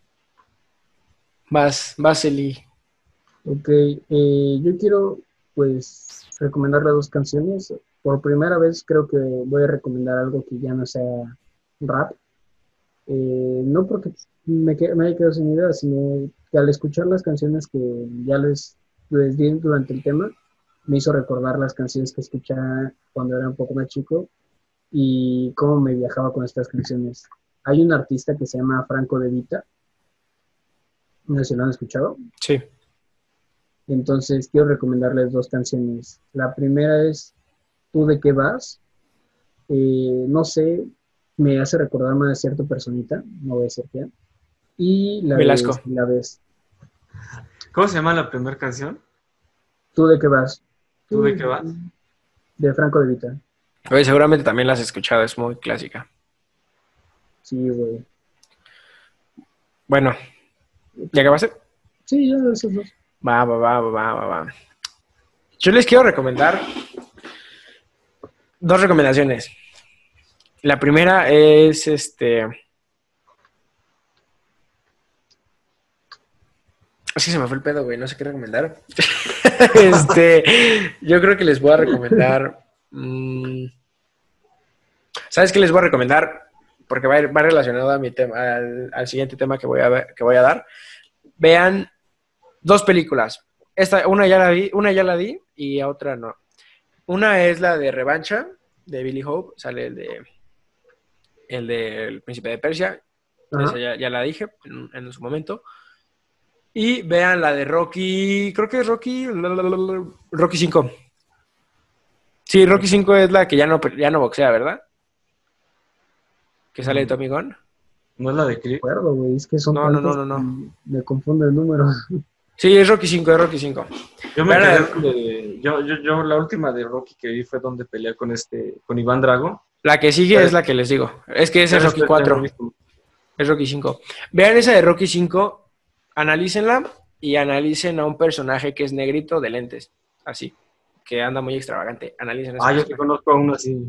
Vas, Eli. Ok, yo quiero pues recomendarle dos canciones. Por primera vez creo que voy a recomendar algo que ya no sea rap. No porque me haya quedado sin idea, sino que al escuchar las canciones que ya les di durante el tema, me hizo recordar las canciones que escuchaba cuando era un poco más chico y cómo me viajaba con estas canciones. Hay un artista que se llama Franco De Vita, no sé si lo han escuchado. Sí. Entonces quiero recomendarles dos canciones. La primera es ¿Tú de qué vas? No sé, me hace recordarme a cierta personita, no voy a decir quién. Y la de Velasco. Si la ves. ¿Cómo se llama la primera canción? ¿Tú de qué vas? ¿Tú de qué vas? De Franco De Vita. Oye, seguramente también la has escuchado, es muy clásica. Sí, güey. Bueno, ¿ya acabaste? Sí, ya esos dos. Va. Yo les quiero recomendar dos recomendaciones. La primera es Es que se me fue el pedo, güey, no sé qué recomendar. Yo creo que les voy a recomendar. ¿Sabes qué les voy a recomendar? Porque va relacionado a mi tema, al siguiente tema que voy a dar. Vean dos películas. Una ya la vi y otra no. Una es la de Revancha, de Billy Hope, sale el del Príncipe de Persia. Esa ya la dije en su momento. Y vean la de Rocky, creo que es Rocky 5. Sí, Rocky 5 es la que ya no boxea, ¿verdad? Que sale Tommy Gunn. ¿No es la de Creed? Recuerdo, güey, es que son No. me confundo el número. Sí, es Rocky 5, es Rocky 5. Yo me Vean quedé yo la última de Rocky que vi fue donde pelea con Iván Drago. la que sigue es la que les digo. Es que ese es Rocky 4. Es Rocky 5. Vean esa de Rocky 5, analícenla y analicen a un personaje que es negrito de lentes. Así, que anda muy extravagante. Analicen ese Yo te conozco a uno así.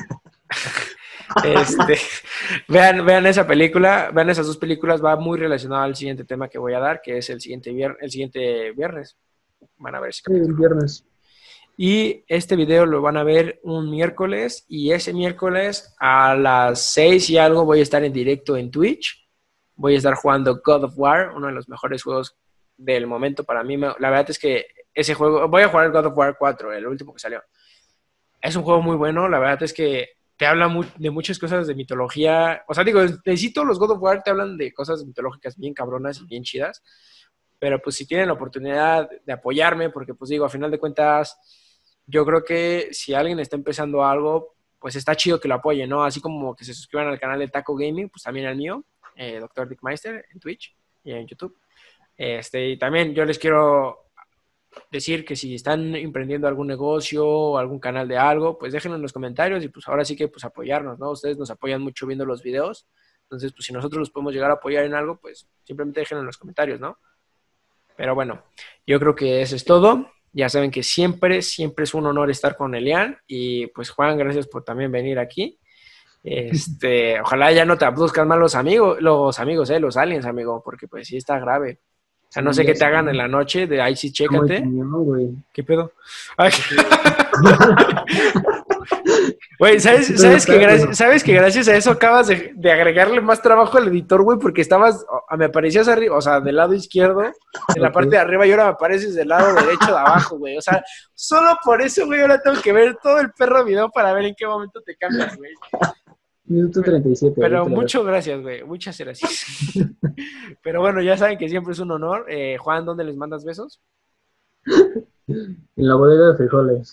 Vean esa película, vean esas dos películas, va muy relacionado al siguiente tema que voy a dar, que es el siguiente viernes. Van a ver ese Sí, el viernes. Y este video lo van a ver un miércoles, y ese miércoles a las 6 y algo voy a estar en directo en Twitch. Voy a estar jugando God of War, uno de los mejores juegos del momento para mí. La verdad es que ese juego, voy a jugar el God of War 4, el último que salió. Es un juego muy bueno, la verdad es que te habla de muchas cosas de mitología. O sea, digo, necesito los God of War te hablan de cosas mitológicas bien cabronas y bien chidas. Pero pues si tienen la oportunidad de apoyarme, porque pues digo, a final de cuentas, yo creo que si alguien está empezando algo, pues está chido que lo apoye, ¿no? Así como que se suscriban al canal de Taco Gaming, pues también al mío, Dr. Dickmeister, en Twitch y en YouTube. Y también yo les quiero decir que si están emprendiendo algún negocio o algún canal de algo, pues déjenlo en los comentarios y pues ahora sí que pues apoyarnos, ¿no? Ustedes nos apoyan mucho viendo los videos, entonces pues si nosotros los podemos llegar a apoyar en algo, pues simplemente déjenlo en los comentarios, ¿no? Pero bueno, yo creo que eso es todo. Ya saben que siempre es un honor estar con Elian y pues Juan, gracias por también venir aquí. Ojalá ya no te abduzcan más los aliens, amigo, porque pues sí está grave. O sea, no sé qué te hagan en la noche, de ahí sí chécate. No, güey. ¿Qué pedo? Ay. Güey, ¿sabes que gracias a eso acabas de agregarle más trabajo al editor, güey? Porque me aparecías arriba, o sea, del lado izquierdo, en la parte de arriba, y ahora me apareces del lado derecho de abajo, güey. O sea, solo por eso, güey, ahora tengo que ver todo el perro video para ver en qué momento te cambias, güey. Minuto 37. Pero muchas gracias, güey. Muchas gracias. Pero bueno, ya saben que siempre es un honor. Juan, ¿dónde les mandas besos? En la bodega de frijoles.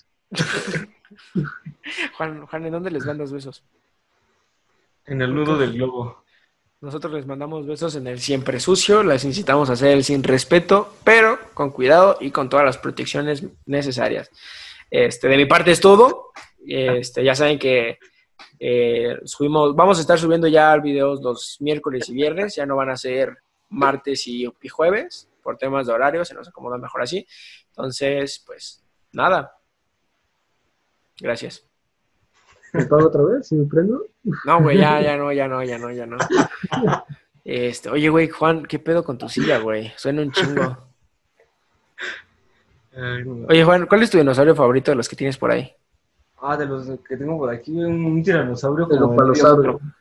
Juan, ¿en dónde les mandas besos? En el nudo del globo. Nosotros les mandamos besos en el siempre sucio. Les incitamos a hacer el sin respeto, pero con cuidado y con todas las protecciones necesarias. De mi parte es todo. Ya saben que vamos a estar subiendo ya videos los miércoles y viernes. Ya no van a ser martes y jueves por temas de horario. Se nos acomoda mejor así. Entonces, pues, nada. Gracias. ¿Me pago otra vez? ¿Si me prendo? No, güey, ya no. Oye, güey, Juan, ¿qué pedo con tu silla, güey? Suena un chingo. Oye, Juan, ¿cuál es tu dinosaurio favorito de los que tienes por ahí? De los que tengo por aquí, un tiranosaurio El como opalosaurio.